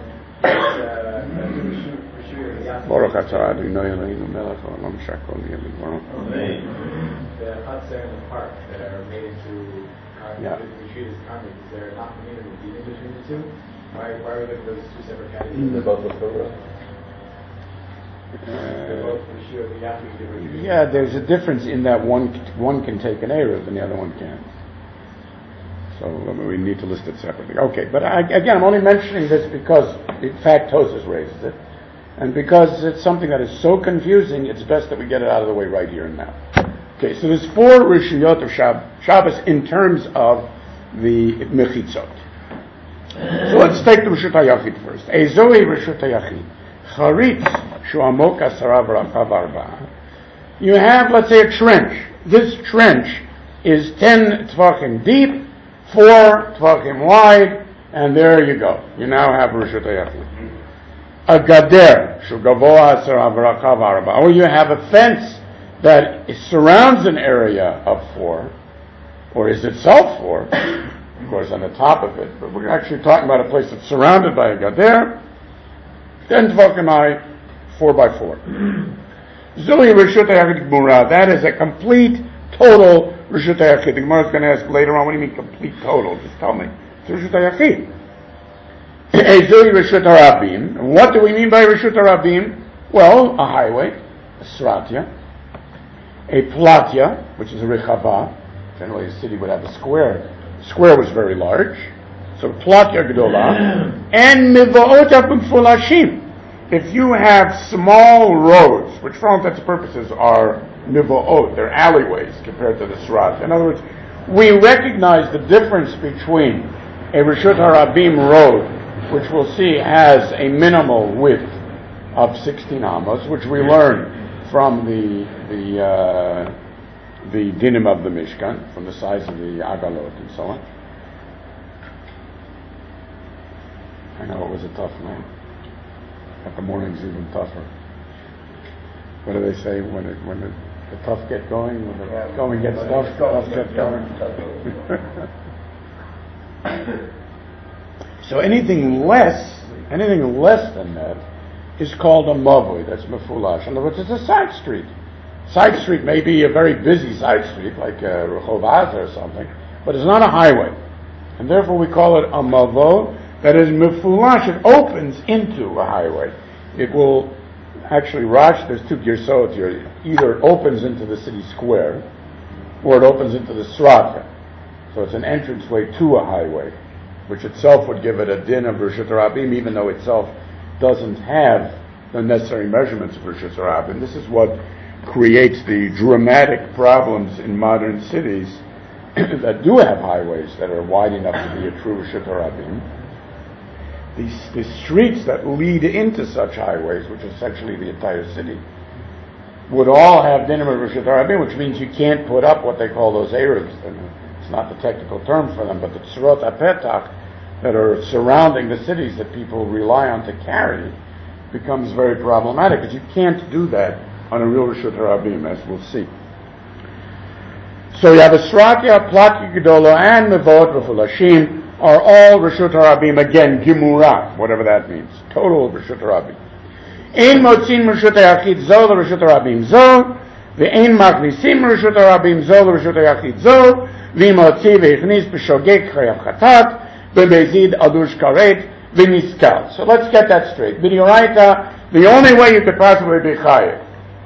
uh, Baruch atah Adonai Eloheinu melech haolam shakol yelidvaro. The huts there in the park that are made into uh, Yeah. retreat as convents, is there not community in between the two? Why, why are we looking at those two separate categories? Mm. They're both the Torah. They're both for sure the Yahweh retreat. Yeah, there's a difference in that one one can take an Erev and the other one can't. So um, we need to list it separately. Okay, but I, again, I'm only mentioning this because, in fact, Tosas raises it, and because it's something that is so confusing, it's best that we get it out of the way right here and now. Okay, so there's four Rishuyot of Shab- Shabbos in terms of the Mechitzot. So let's take the Reshut HaYachid first. Ezoi Reshut HaYachid. Charitz shu'amok asara v'rachav arba'a. You have, let's say, a trench. This trench is ten tvachim deep, four tvachim wide, and there you go. You now have Reshut HaYachid. A gader shu'gavoa asara v'rachav arba'a. Or you have a fence that surrounds an area of four, or is itself four, of course, on the top of it, but we're actually talking about a place that's surrounded by a gader, ten tvachim, four by four. Zuli Reshut HaYachid Gmura, that is a complete, total Reshut HaYachid. The Gemara is going to ask later on, what do you mean complete, total? Just tell me. It's Reshut HaYachid. Zuli Reshut HaRabim. What do we mean by Reshut HaRabim? Well, a highway, a sratya, a platya, which is a rechava. Generally, a city would have a square. The square was very large. So, platya gedola. And mivoot mifulashim. If you have small roads, which for all intents and purposes are mivoot, they're alleyways compared to the srat. In other words, we recognize the difference between a Reshut HaRabim road, which we'll see has a minimal width of sixteen amos, which we learn from the the uh, the dinim of the Mishkan, from the size of the agalot and so on. I know it was a tough night. But the morning's even tougher. What do they say when it when it, the tough get going, when the yeah, going gets tough, the tough get going? So anything less, anything less than that is called a mavui. That's mefulash. In other words, it's a side street. Side street may be a very busy side street, like uh, Rehov Aza or something, but it's not a highway. And therefore we call it a mavo, that is mefulash, it opens into a highway. It will actually, Rash, there's two girsot here. Either it opens into the city square, or it opens into the Srata. So it's an entranceway to a highway, which itself would give it a din of Reshut Rabim, even though itself doesn't have the necessary measurements of Reshut Rabim. This is what creates the dramatic problems in modern cities that do have highways that are wide enough to be a true Reshut Rabim. These, the streets that lead into such highways, which is essentially the entire city, would all have dinim of Reshut Rabim, which means you can't put up what they call those Arabs. It's not the technical term for them, but the tzurot apetach that are surrounding the cities that people rely on to carry becomes very problematic, because you can't do that on a real Reshut Rabim, as we'll see. So you have a Sratya, Plaki Gedolo, and Mevot V'Fulashim are all Reshut Rabim, again, Gimura, whatever that means. Total Reshut Rabim. Ein Motzin Reshut Yachid Zo Reshut Rabim Zo, Ve'ein Maknisim Reshut Rabim Zo Reshut Yachid Zo, V'motzi Ve'chnis B'Shogek Chayav Chatat, V'bezid Adush Karet, V'niskal. So let's get that straight. B'dioraita, the only way you could possibly be Chayav,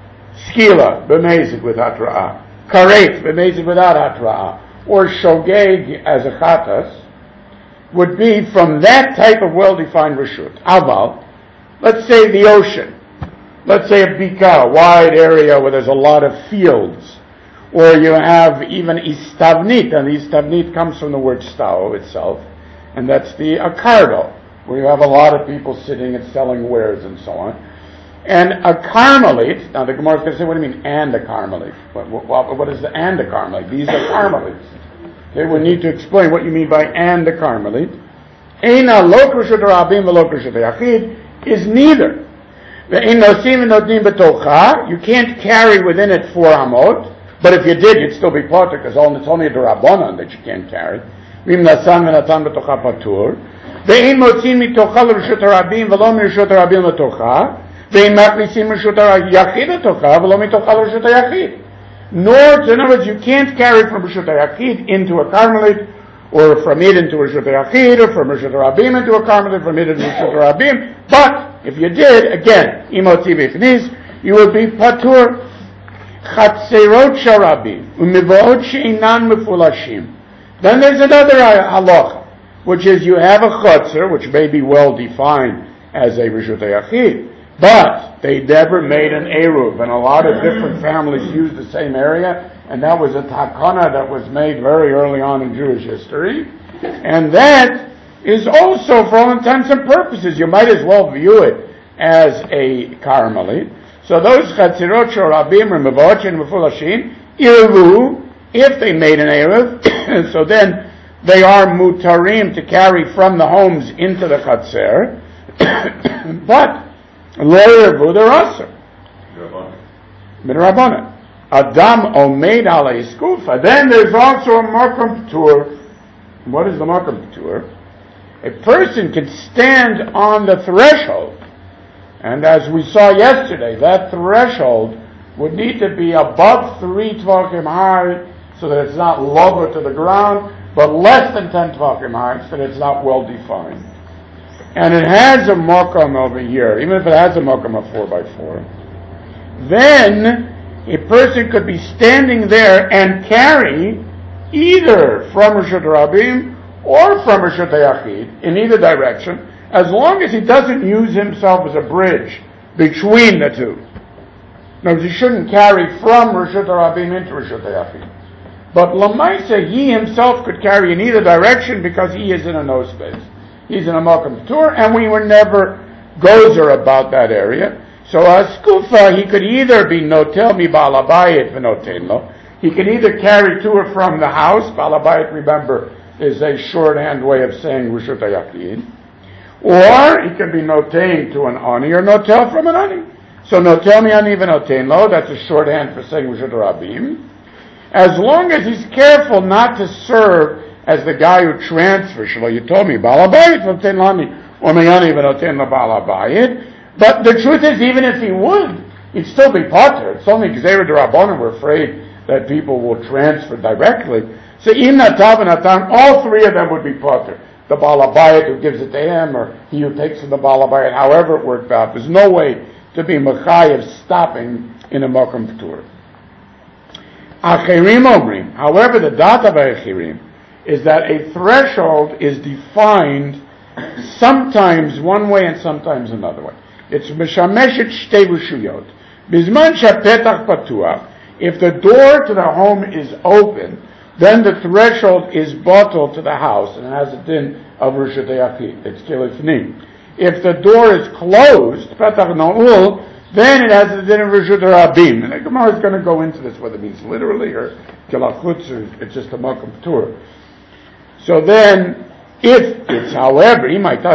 Skila, B'mezid with Hatra'ah, Karet, B'mezid without Hatra'ah, or Shogeg as a Chatas, would be from that type of well-defined Reshut. Aval, let's say the ocean. Let's say a bika, a wide area where there's a lot of fields. Or you have even istavnit, and the istavnit comes from the word stao itself, and that's the akardo, where you have a lot of people sitting and selling wares and so on. And a Carmelite, now the Gemara is going to say, what do you mean, and a Carmelite? What, what, what is the and a Carmelite? These are Carmelites. Okay, we need to explain what you mean by and a Carmelite. Eina lo Reshut Rabim v'lo Reshut Yachid is neither. Ve'ein nosim v'notnim b'tocha, you can't carry within it four amot, but if you did, you'd still be potter, because it's only a Durabanan that you can't carry. V'im nasan v'natan b'tocha patur. Ve'ein motzin mitocha l'Reshut Rabim v'lo m'Reshut Rabim l'tocha. Ve'ein maknisim Reshut Yachid l'tocha v'lo mitocha l'Reshut Yachid. Nor, in other words, you can't carry from Reshut Yachid into a Carmelite, or from it into Reshut Yachid, or from Reshut Rabim into a Carmelite, from it into Reshut Rabim. But if you did, again, imoti v'chnis, you would be patur. Chatzerot sharabim u'mivaot she'inan mefulashim. Then there's another halacha, which is you have a chotzer, which may be well defined as a Reshut Yachid, but they never made an eruv, and a lot of different families used the same area, and that was a takana that was made very early on in Jewish history, and that is also, for all intents and purposes, you might as well view it as a Carmelite. So those chatzirot shorabim or mevot and mefulashim irvu, if they made an eruv, so then they are mutarim to carry from the homes into the chatzer, but lo irvu, they're aser. Midrabanan. Adam omeid ala iskufa. Then there's also a makom p'tur. What is the makom p'tur? A person can stand on the threshold, and as we saw yesterday, that threshold would need to be above three tvachim high, so that it's not lower to the ground, but less than ten tvachim high, so that it's not well defined. And it has a makom over here, even if it has a makom of four by four. Then a person could be standing there and carry either from Reshut Rabim or from Reshut Yachid in either direction, as long as he doesn't use himself as a bridge between the two. No, he shouldn't carry from Reshut Rabim into Reshut Yachid. But Lamaisa, he himself could carry in either direction because he is in a no space. He's in a Malkum Tour, and we were never gozer about that area. So a skufa, he could either be notel mi balabayit v'notenlo. He could either carry to or from the house. Balabayit, remember, is a shorthand way of saying Reshut Yachid. Or he can be notain to an ani or notel from an ani. So notel mi ani v'notenlo, that's a shorthand for saying Reshut Rabim. As long as he's careful not to serve as the guy who transfers, Shlo, you told me, balabayit v'noten lani, or mi ani v'noten lo balabayit. But the truth is, even if he would, He'd still be potter. It's only Gzeira D'Rabbanan we're afraid that people will transfer directly. So in Natav and Natan, all three of them would be potter. The Baal Habayit who gives it to him, or he who takes from the Baal Habayit, however it worked out. There's no way to be Mechayev stopping in a Mokum P'tur. Achirim Omrim, however, the data of Achirim is that a threshold is defined sometimes one way and sometimes another way. It's Meshameshet Shtei Rishuyot. Bizman Shapetach Patuach, if the door to the home is open, then the threshold is bottled to the house and it has a din of Rishut Yachid. It's Kilifnim. If the door is closed, Petach Na'ul, then it has a din of Rishut Rabim. And the Gemara is going to go into this, whether it means literally or Kilachutz or it's just a Mokum P'tur. So then, if it's, however,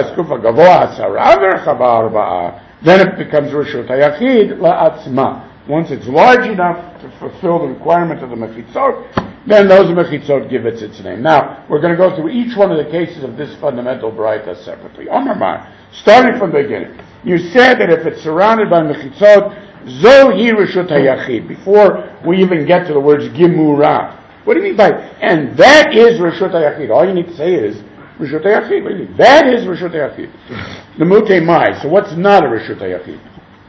then it becomes Rishut HaYachid la'atzma. Once it's large enough to fulfill the requirement of the Mechitzot, then those Mechitzot give it its name. Now, we're going to go through each one of the cases of this fundamental Baraita separately. Omar Mar, starting from the beginning. You said that if it's surrounded by Mechitzot, Zohi Rishut HaYachid, before we even get to the words Gimura. What do you mean by, and that is Rishut HaYachid. All you need to say is, Rishut HaYachid. What do you mean? That is Rishut HaYachid. The Mutei Mai. So what's not a Rishut HaYachid?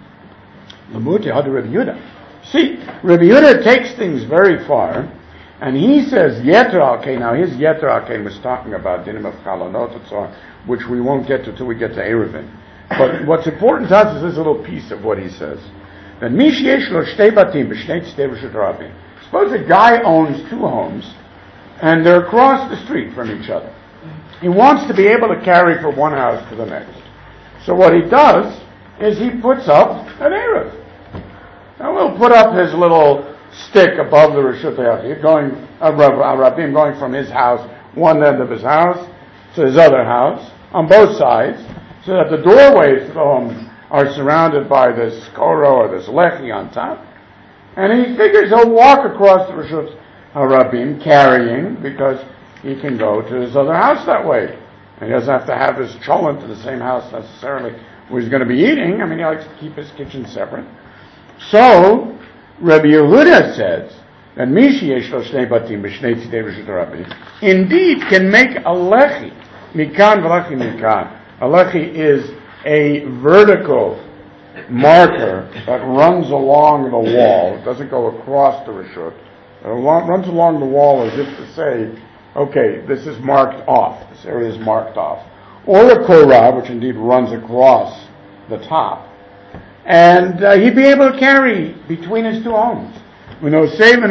The Mutei Hadu Rabbi Yehuda. See, Rabbi Yehuda takes things very far, and he says, Yeter Al-Kain. Now his Yeter Al-Kain was talking about Dinim of Chalonot and so on, which we won't get to till we get to Eruvin. But what's important to us is this little piece of what he says. That Mish Yesh Lo Shtei Batim B'Shnei Tzedei Rishut Rabim. Suppose a guy owns two homes, and they're across the street from each other. He wants to be able to carry from one house to the next. So what he does is he puts up an Erev. Now we'll put up his little stick above the Rishut HaYachid, going, uh, Rabim, going from his house, one end of his house, to his other house, on both sides, so that the doorways to the homes are surrounded by this koro or this lechi on top. And he figures he'll walk across the Rishut HaRabim carrying, because he can go to his other house that way. And he doesn't have to have his cholent to the same house necessarily where he's going to be eating. I mean, he likes to keep his kitchen separate. So, Rabbi Yehuda says that Mishi Yesh Lo Shnei Batim B'Shnei Tzidei Rishut HaRabim indeed can make a lechi, mikan v'lechi mikan. A lechi is a vertical marker that runs along the wall. It doesn't go across the Rishut. It runs along the wall as if to say, okay, this is marked off. This area is marked off. Or a korah, which indeed runs across the top. And uh, he'd be able to carry between his two homes. Now,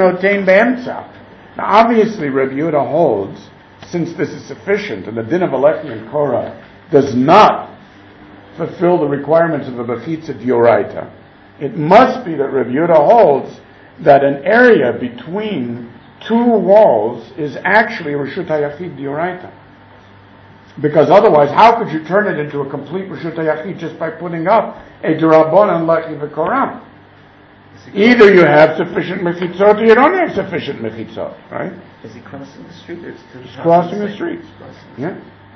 obviously, Rabbi Yehuda holds, since this is sufficient, and the din of Alechi and Korah does not fulfill the requirements of a Bechitza D'Oraita, it must be that Rabbi Yehuda holds that an area between two walls is actually Rishut HaYachid D'Oraita. Because otherwise, how could you turn it into a complete Rishut HaYachid just by putting up a D'Rabbanan Lechi V'Korah? Either you have sufficient mechitzot or you don't have sufficient mechitzot, right? Is he crossing the street? Or He's crossing the street. Yeah.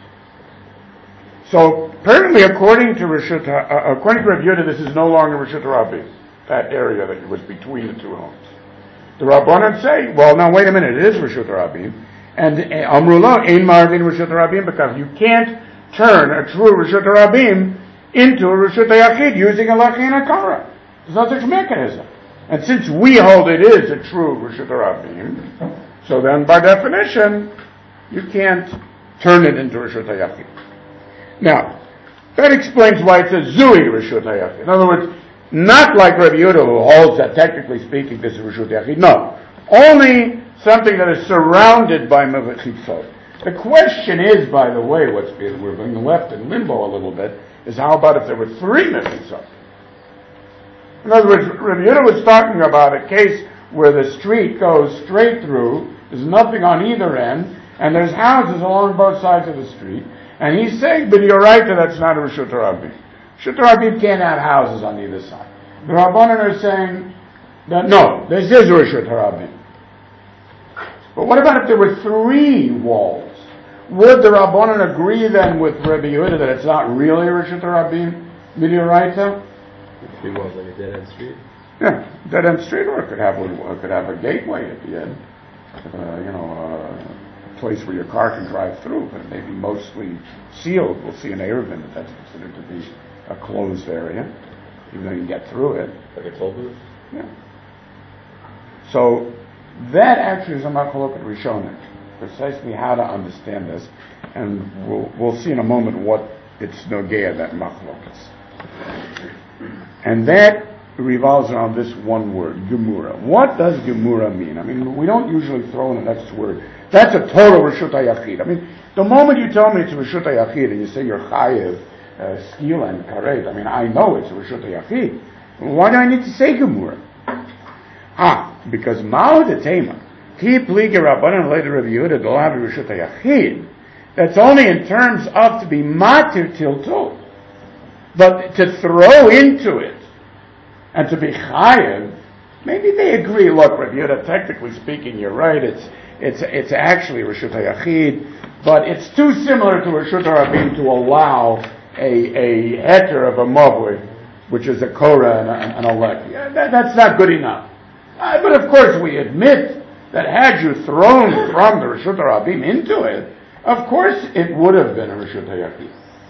So apparently, according to Rishut, uh, according to Rav Yehuda, this is no longer Rishut HaRabim, that area that was between the two homes. The Rabbanan say, well, now wait a minute, it is Rishut HaRabim, and Amrullah Ein Marvin Rishut HaRabim, because you can't turn a true Rishut HaRabim into a Rishut HaYachid using a Lechi and a Korah. There's no such mechanism. And since we hold it is a true Rishut HaRabim, so then by definition, you can't turn it into Rishut HaYachid. Now, that explains why it says Zui Rishut HaYachid. In other words, not like Rabbi Yehuda who holds that technically speaking this is Rishut HaYachid. No. Only something that is surrounded by Mechitzot. The question is, by the way, what's being, we're being left in limbo a little bit, is how about if there were three Mechitzot? In other words, Rabbi Yehuda was talking about a case where the street goes straight through, there's nothing on either end, and there's houses along both sides of the street, and he's saying, but you're right that that's not a Rishut HaRabim. Rishut HaRabim can't have houses on either side. The Rabbanan are saying that no, this is Rishut HaRabim. But what about if there were three walls? Would the Rabbanan agree then with Rabbi Yehuda that it's not really Rishut HaRabim, Midoraita? Three walls like a dead end street? Yeah, dead end street, or it could have a, it could have a gateway at the end. Uh, you know, uh, a place where your car can drive through, but it may be mostly sealed. We'll see in Erevin that that's considered to be a closed area, even though you can get through it. Like a toll booth? Yeah. So that actually is a machlok at Rishonim, precisely how to understand this, and we'll we'll see in a moment what it's nogea that machlok is. And that revolves around this one word, gemura. What does gemura mean? I mean, we don't usually throw in the next word. That's a total reshut hayachid. I mean, the moment you tell me it's a reshut hayachid and you say you're chayev, uh, skila and karet, I mean, I know it's a reshut hayachid. Why do I need to say gemura? Ah, because ma'od etema, ki pligi rabbanan later Rav Yehuda dolav reshut hayachid. That's only in terms of to be matir tiltul, but to throw into it and to be chayev, maybe they agree. Look, Rav Yehuda, technically speaking, you're right. It's it's it's actually reshut hayachid, but it's too similar to reshut harabim to allow a a heter of a mavui, which is a korah and a, and a lek. Yeah, that, that's not good enough. Uh, but of course, we admit that had you thrown from the reshut harabim into it, of course it would have been a reshut hayachid.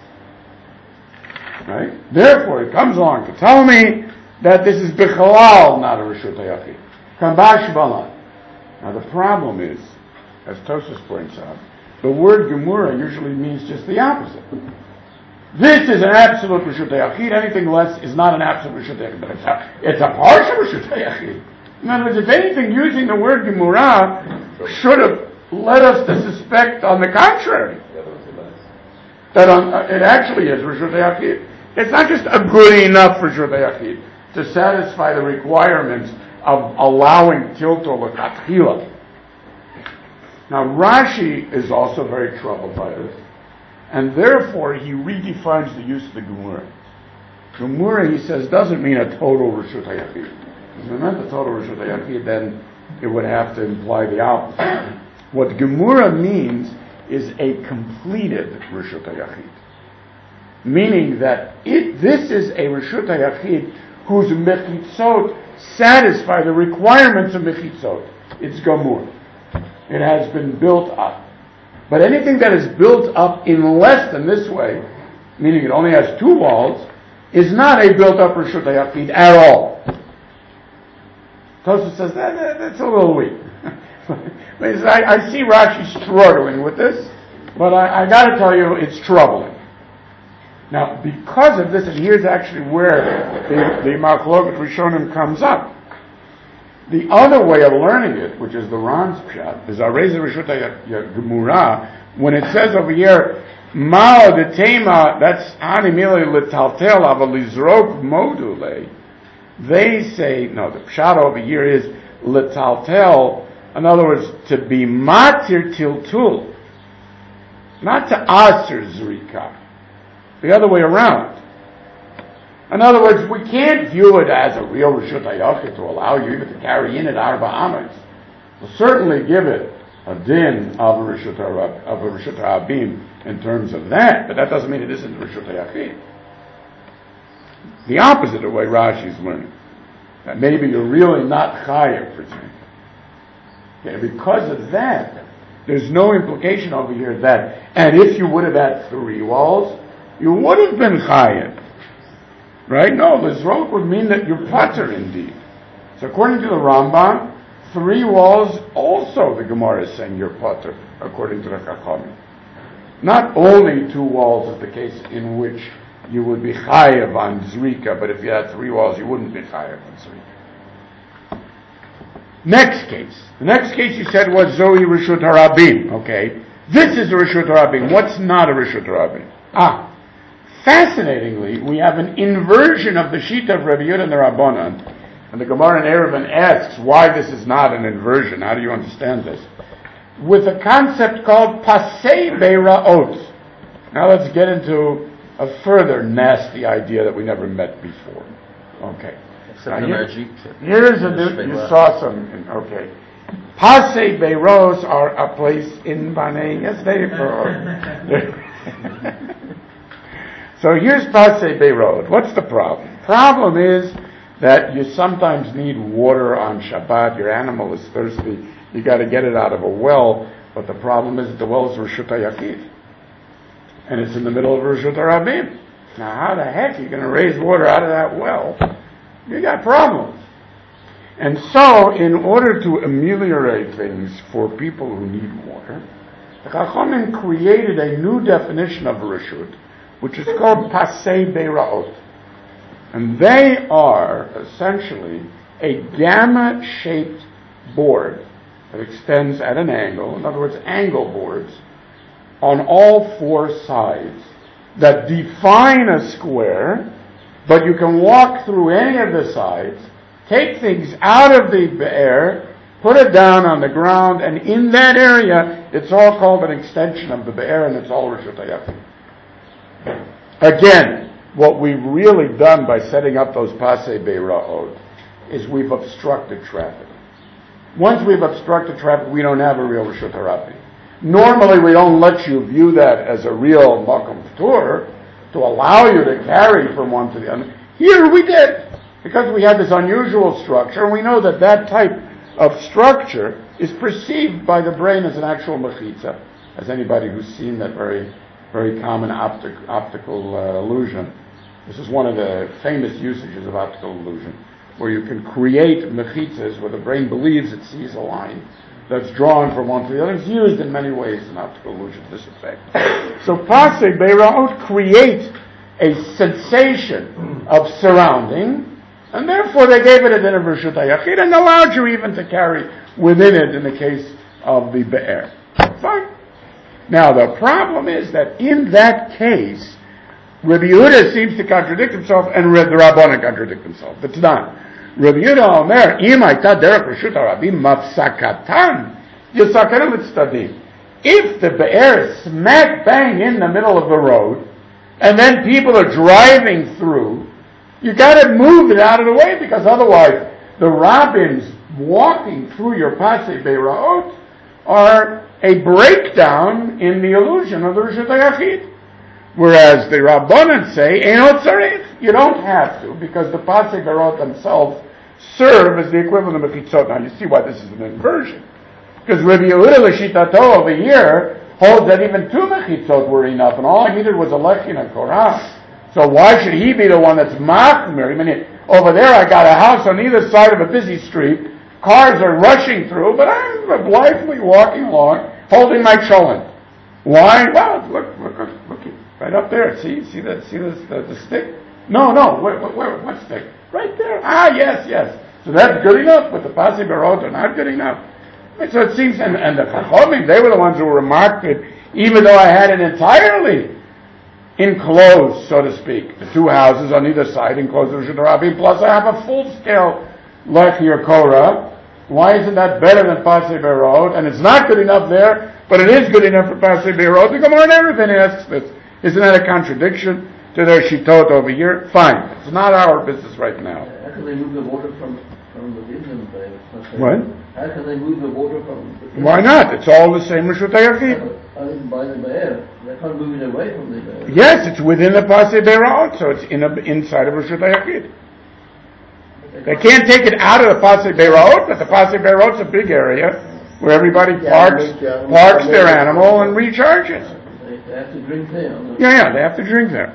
Right? Therefore, it comes along to tell me that this is bichalal, not a reshut hayachid. Kambash balan. Now the problem is, as Tosfos points out, the word gemura usually means just the opposite. This is an absolute reshut hayachid. Anything less is not an absolute reshut hayachid, but it's a, it's a partial reshut hayachid. In other words, if anything, using the word gemura should have led us to suspect, on the contrary, that on, uh, it actually is reshut hayachid. It's not just a good enough reshut hayachid to satisfy the requirements of allowing tiltul l'chatchila. Now Rashi is also very troubled by this, and therefore he redefines the use of the gemura. Gemura, he says, doesn't mean a total reshut hayachid. If it meant a total reshut hayachid, then it would have to imply the opposite. What gemura means is a completed reshut hayachid, meaning that it, this is a reshut hayachid whose mechitzot satisfy the requirements of mechitzot. It's gamur. It has been built up. But anything that is built up in less than this way, meaning it only has two walls, is not a built-up reshut hayachid at all. Tosfos says that, that, that's a little weak. I, I see Rashi struggling with this, but I, I got to tell you, it's troubling. Now, because of this, and here's actually where the, the Machloket Rishonim comes up. The other way of learning it, which is the Ran's pshat, is Areza Reshut Gemura, when it says over here, Ma'o de Tema, that's Hanimile Litaltel Avalizrok Module. They say, no, the pshat over here is Litaltel, in other words, to be Matir Tiltul, not to Aser Zrika. The other way around. In other words, we can't view it as a real reshut hayachid to allow you even to carry in at arba amas. We'll certainly give it a din of a reshut of a reshut harabim in terms of that, but that doesn't mean it isn't reshut hayachid. The opposite of the way Rashi is learning. That maybe you're really not chayav, for example. Okay, because of that, there's no implication over here that, and if you would have had three walls, you would have been chayav. Right? No, Lizrok would mean that you're pater indeed. So according to the Rambam, three walls also the Gemara is saying you're pater, according to the Chachamim. Not only two walls is the case in which you would be chayav on Zrika, but if you had three walls you wouldn't be chayav on Zrika. Next case. The next case you said was Zoe Reshut Harabim. Okay. This is a Reshut Harabim. What's not a Reshut Harabim? Ah. Fascinatingly, we have an inversion of the Shita of Rabbi Yehuda and the Rabbanan. And the Gemara in Erevin asks why this is not an inversion. How do you understand this? With a concept called Pasei Beira'ot. Now let's get into a further nasty idea that we never met before. Okay. Now here, here's a new, you saw some, okay. Pasei Beiros are a place in Banei. Yes, they So here's Pasei Beirot. What's the problem? Problem is that you sometimes need water on Shabbat. Your animal is thirsty. You got to get it out of a well. But the problem is that the well is Reshut HaYachid. And it's in the middle of Reshut HaRabim. Now how the heck are you going to raise water out of that well? You got problems. And so, in order to ameliorate things for people who need water, the Chachamim created a new definition of Reshut, which is called Pasei Beiraot. And they are essentially a gamma-shaped board that extends at an angle, in other words, angle boards, on all four sides that define a square, but you can walk through any of the sides, take things out of the be'er, put it down on the ground, and in that area, it's all called an extension of the be'er, and it's all Reshut HaYachid. Again, what we've really done by setting up those Pasei Beiraot is we've obstructed traffic. Once we've obstructed traffic, we don't have a real Reshut HaRabim. Normally, we don't let you view that as a real Makom P'tur to allow you to carry from one to the other. Here we did, because we had this unusual structure, and we know that that type of structure is perceived by the brain as an actual mechitza, as anybody who's seen that very, very common optic, optical uh, illusion. This is one of the famous usages of optical illusion, where you can create mechitzas where the brain believes it sees a line that's drawn from one to the other. It's used in many ways in optical illusion to this effect. So Pasei Beiraot create a sensation of surrounding, and therefore they gave it a din of Reshut HaYachid and allowed you even to carry within it in the case of the Be'er. Fine. Now the problem is that in that case, Rabbi Yehuda seems to contradict himself, and the Rabbanan contradict himself. It's not. Rabbi Yehuda Omer, Im hayta derech Reshut HaRabim mafsakatan yisakenu mitzdadim. If the be'er is smack bang in the middle of the road, and then people are driving through, you got to move it out of the way, because otherwise the rabbins walking through your Pasei Beiraot are a breakdown in the illusion of the Reshut HaYachid. Whereas the Rabbanan say, Eino tzarich, you don't have to, because the Pasei Beiraot themselves serve as the equivalent of mechitzot. Now you see why this is an inversion. Because Rabbi Yehuda L'shitato over here holds that even two mechitzot were enough, and all I needed was a lechin and korah. So why should he be the one that's machmir? I mean, over there I got a house on either side of a busy street, cars are rushing through, but I'm blithely walking along, holding my cholent. Why? Well, look, look, look, look, right up there. See, see that? See this, the, the stick? No, no. Where, where, what stick? Right there. Ah, yes, yes. So that's good enough, but the Pasei Beiraot are not good enough. And so it seems, and, and the Chachamim, they were the ones who remarked it, even though I had it entirely enclosed, so to speak. The two houses on either side enclosed the Reshut HaRabim, plus I have a full-scale Lechi or Korah. Why isn't that better than Pasei Beiraot? And it's not good enough there, but it is good enough for Pasei Beiraot. The Gemara never been asks this. Isn't that a contradiction to their shitot over here? Fine. It's not our business right now. How can they move the water from, from the inland bay? What? How can they move the water from the Why not? It's all the same Reshut HaYachid. I didn't buy the be'er. They can't move it away from the be'er. Yes, it's within the Pasei Beiraot, so it's in a, inside of Reshut HaYachid. They can't take it out of the Pasei Beiraot, but the Pasei Beiraot's a big area where everybody parks, parks their animal and recharges. They have to drink there. Yeah, yeah, they have to drink there.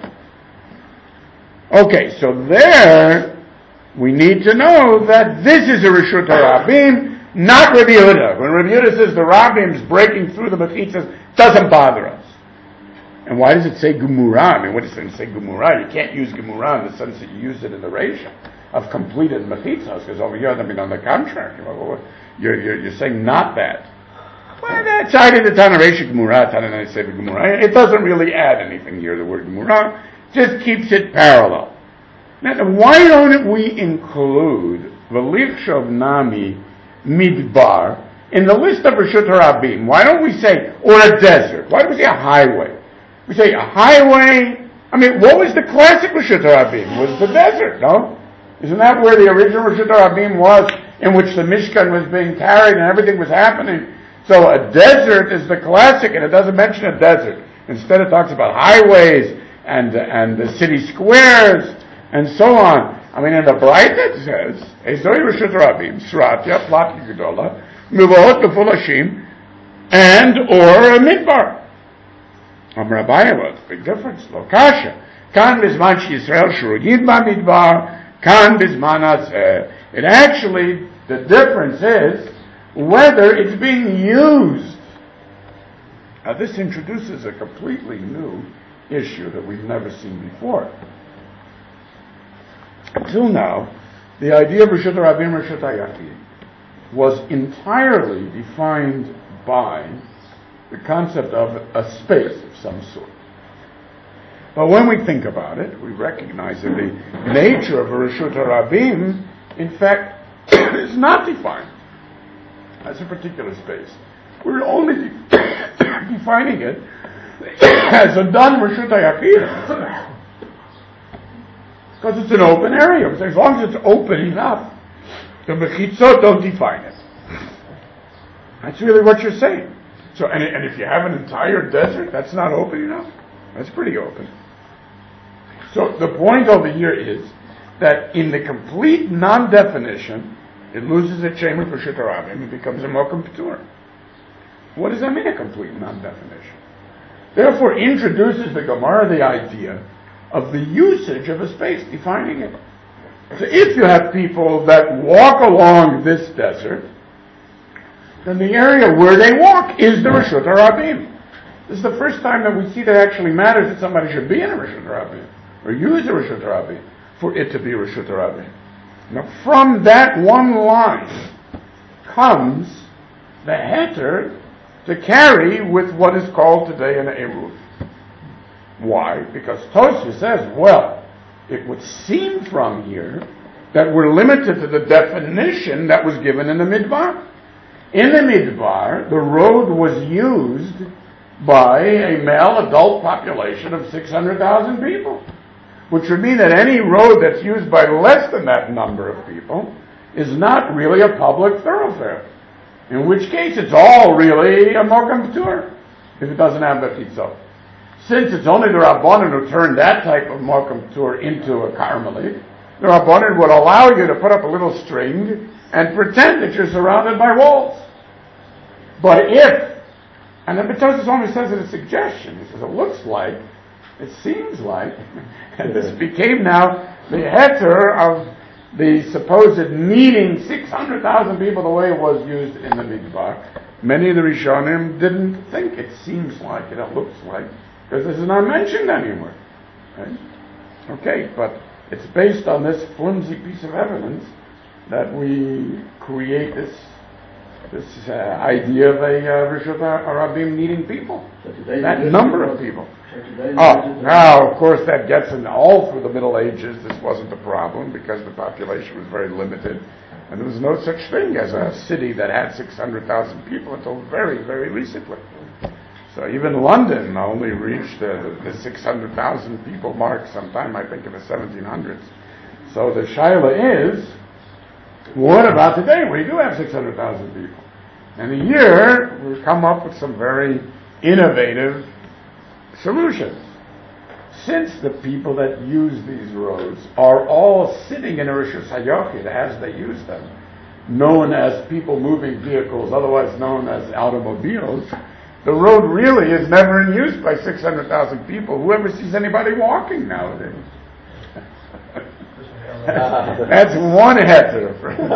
Okay, so there, we need to know that this is a Reshut HaRabim, not Rabbi Yehuda. When Rabbi Yehuda says the Rabbim's breaking through the mechitzas, doesn't bother us. And why does it say Gemurah? I mean, what does it say Gemurah? You can't use Gemurah in the sense that you use it in the ratio of completed mechitzas, because over here, I mean, on the contrary, you're, you're, you're saying not that. Well, that's I did the Tanareshi Gemurah, Tananai Sefer Gemurah. It doesn't really add anything here, the word Gemurah. Just keeps it parallel. Now, why don't we include V'lichshov Nami Midbar in the list of Reshut HaRabim? Why don't we say, or a desert? Why don't we say a highway? We say a highway. I mean, what was the classic Reshut HaRabim? Was the desert, no? Isn't that where the original Reshut HaRabim was, in which the Mishkan was being carried and everything was happening? So a desert is the classic, and it doesn't mention a desert. Instead, it talks about highways and and the city squares and so on. I mean, in the Bright it says, Ezoi Rishut Rabim, Sratya, Plati Gedola, Mivot Lefulashim, and or a Midbar. Am Rabbi, what's the big difference? Lokasha. Kan Bizman Yisrael Shuru Yidma Midbar, Kan Bizman Azeh. It actually, the difference is whether it's being used. Now this introduces a completely new issue that we've never seen before. Until now, the idea of Rishut Rabim, Rishut HaYachid was entirely defined by the concept of a space of some sort. But when we think about it, we recognize that the nature of a Rishut Rabim, in fact, is not defined as a particular space. We're only de- defining it as a done Rishut HaYachid. Because it's an open area. As long as it's open enough, the Mechitzot don't define it. That's really what you're saying. So, and, and if you have an entire desert, that's not open enough. That's pretty open. So the point over here is that in the complete non-definition, it loses its shame of Rishut Rabim and becomes a Mokum P'tur. What does that mean, a complete non-definition? Therefore, introduces the Gemara the idea of the usage of a space, defining it. So if you have people that walk along this desert, then the area where they walk is the Rishut Rabim. This is the first time that we see that it actually matters that somebody should be in a Rishut Rabim, or use a Rishut Rabim, for it to be Rishut Rabim. Now from that one line comes the heter to carry with what is called today an Eruv. Why? Because Tosha says, well, it would seem from here that we're limited to the definition that was given in the Midbar. In the Midbar, the road was used by a male adult population of six hundred thousand people, which would mean that any road that's used by less than that number of people is not really a public thoroughfare. In which case, it's all really a Mokum P'tur, if it doesn't have Mechitzot. Since it's only the Rabbanan who turned that type of Mokum P'tur into a Carmelite, the Rabbanan would allow you to put up a little string and pretend that you're surrounded by walls. But if, and the B'tosis only says it a suggestion, he says it looks like, it seems like, and this became now the heter of the supposed needing six hundred thousand people the way it was used in the Midbar. Many of the Rishonim didn't think it seems like it, it looks like, because this is not mentioned anywhere. Right? Okay, but it's based on this flimsy piece of evidence that we create this this uh, idea of a uh, Rishut Rabim needing people. That number of people. Oh, now, of course, that gets in all through the Middle Ages. This wasn't the problem because the population was very limited. And there was no such thing as a city that had six hundred thousand people until very, very recently. So even London only reached the, the, the six hundred thousand people mark sometime, I think, in the seventeen hundreds. So the shaila is, what about today where you do have six hundred thousand people? And here we've come up with some very innovative solutions. Since the people that use these roads are all sitting in a Rishus HaYachid as they use them, known as people moving vehicles, otherwise known as automobiles, the road really is never in use by six hundred thousand people. Whoever sees anybody walking nowadays? That's one heter.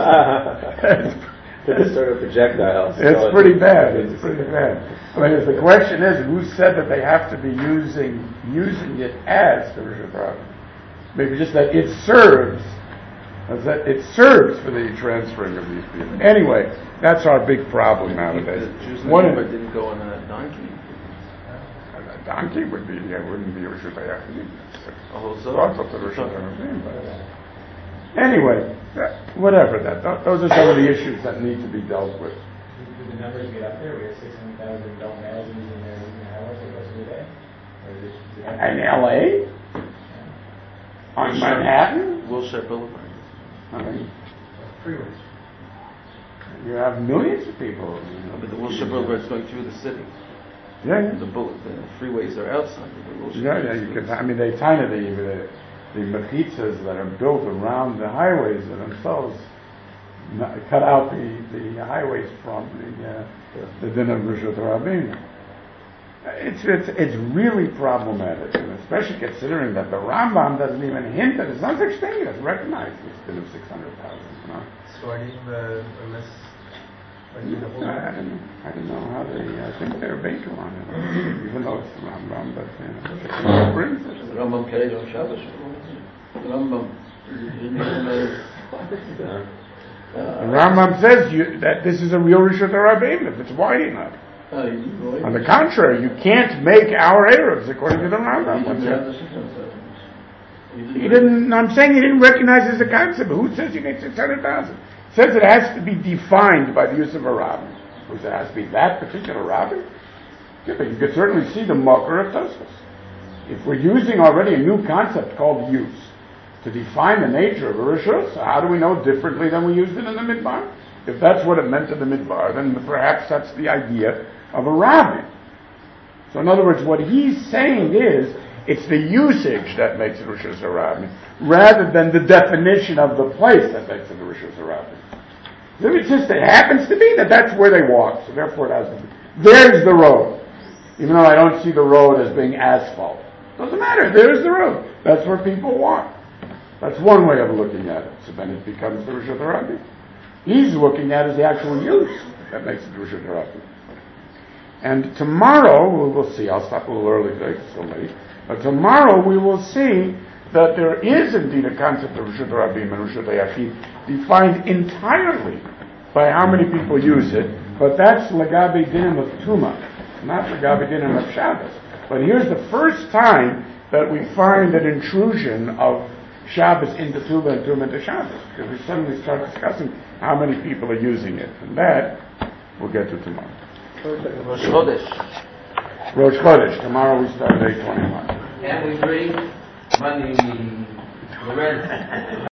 It's sort of projectiles. It's pretty bad. It's pretty bad. I mean, if the question is, who said that they have to be using using it as the Rishut Rabim? Maybe just that it serves, that it serves for the transferring of these people. Anyway, that's our big problem nowadays. The Jews One but didn't go on a donkey. A donkey would be, yeah, wouldn't be a Rishut HaYachid. A whole zone. Lots of the Rishut HaYachid. Anyway, whatever that. Those are some of the issues that need to be dealt with. Did the numbers get up there? We have six hundred thousand adult males using their using hours the rest of the day? Or is it, is it In L A? Yeah. On Manhattan? Wilshire Boulevard. I mean, freeways? you have millions of people. No, but the Wilshire Boulevard is going through the city. Yeah, yeah. The, bullet, the freeways are outside of the Wilshire. Yeah, yeah, you can. I mean, they kind of the, the the mechitzas that are built around the highways are themselves not, cut out the, the highways from the uh, the din of Rishut Rabim. It's, it's it's really problematic, and especially considering that the Rambam doesn't even hint that there's no such thing as recognized this din of six hundred thousand. You know? Svardim uh, are less. Like the whole I don't know. I don't know how they. I think they're based on it, even though it's the Rambam. But you know, it brings it. The Rambam carried on Shabbos. The Rambam. The Rambam says you, that this is a real Rishut Rabim if it's wide enough. On the contrary, you can't make our Arabs according to the Rambam. He didn't. I'm saying he didn't recognize it as a concept. But who says you need six hundred thousand? Says it has to be defined by the use of a rabbin. Who says it has to be that particular rabbin? Yeah, but you could certainly see the Makar of Tosfos. If we're using already a new concept called use to define the nature of a rishus, so how do we know differently than we used it in the Midbar? If that's what it meant in the Midbar, then perhaps that's the idea of a rabbin. So in other words, what he's saying is, it's the usage that makes it Rishus Harabim, rather than the definition of the place that makes it a Rishus Harabim. So it's just, it happens to be that that's where they walk, so therefore it has to be. There's the road. Even though I don't see the road as being asphalt. Doesn't matter, there's the road. That's where people walk. That's one way of looking at it. So then it becomes the Rishus Harabim. He's looking at it as the actual use that makes it Rishus Harabim. And tomorrow, we will see, I'll stop a little early today, it's so late. But tomorrow we will see that there is indeed a concept of Rishut Rabim and Rishut Yachid defined entirely by how many people use it, but that's Lagabe Dinim of Tuma, not Lagabe Dinim of Shabbos. But here's the first time that we find an intrusion of Shabbos into Tuma and Tuma into Shabbos, because we suddenly start discussing how many people are using it. And that we'll get to tomorrow. Rosh Chodesh. Rosh Chodesh. Tomorrow we start day twenty-one. And we bring money, the rent.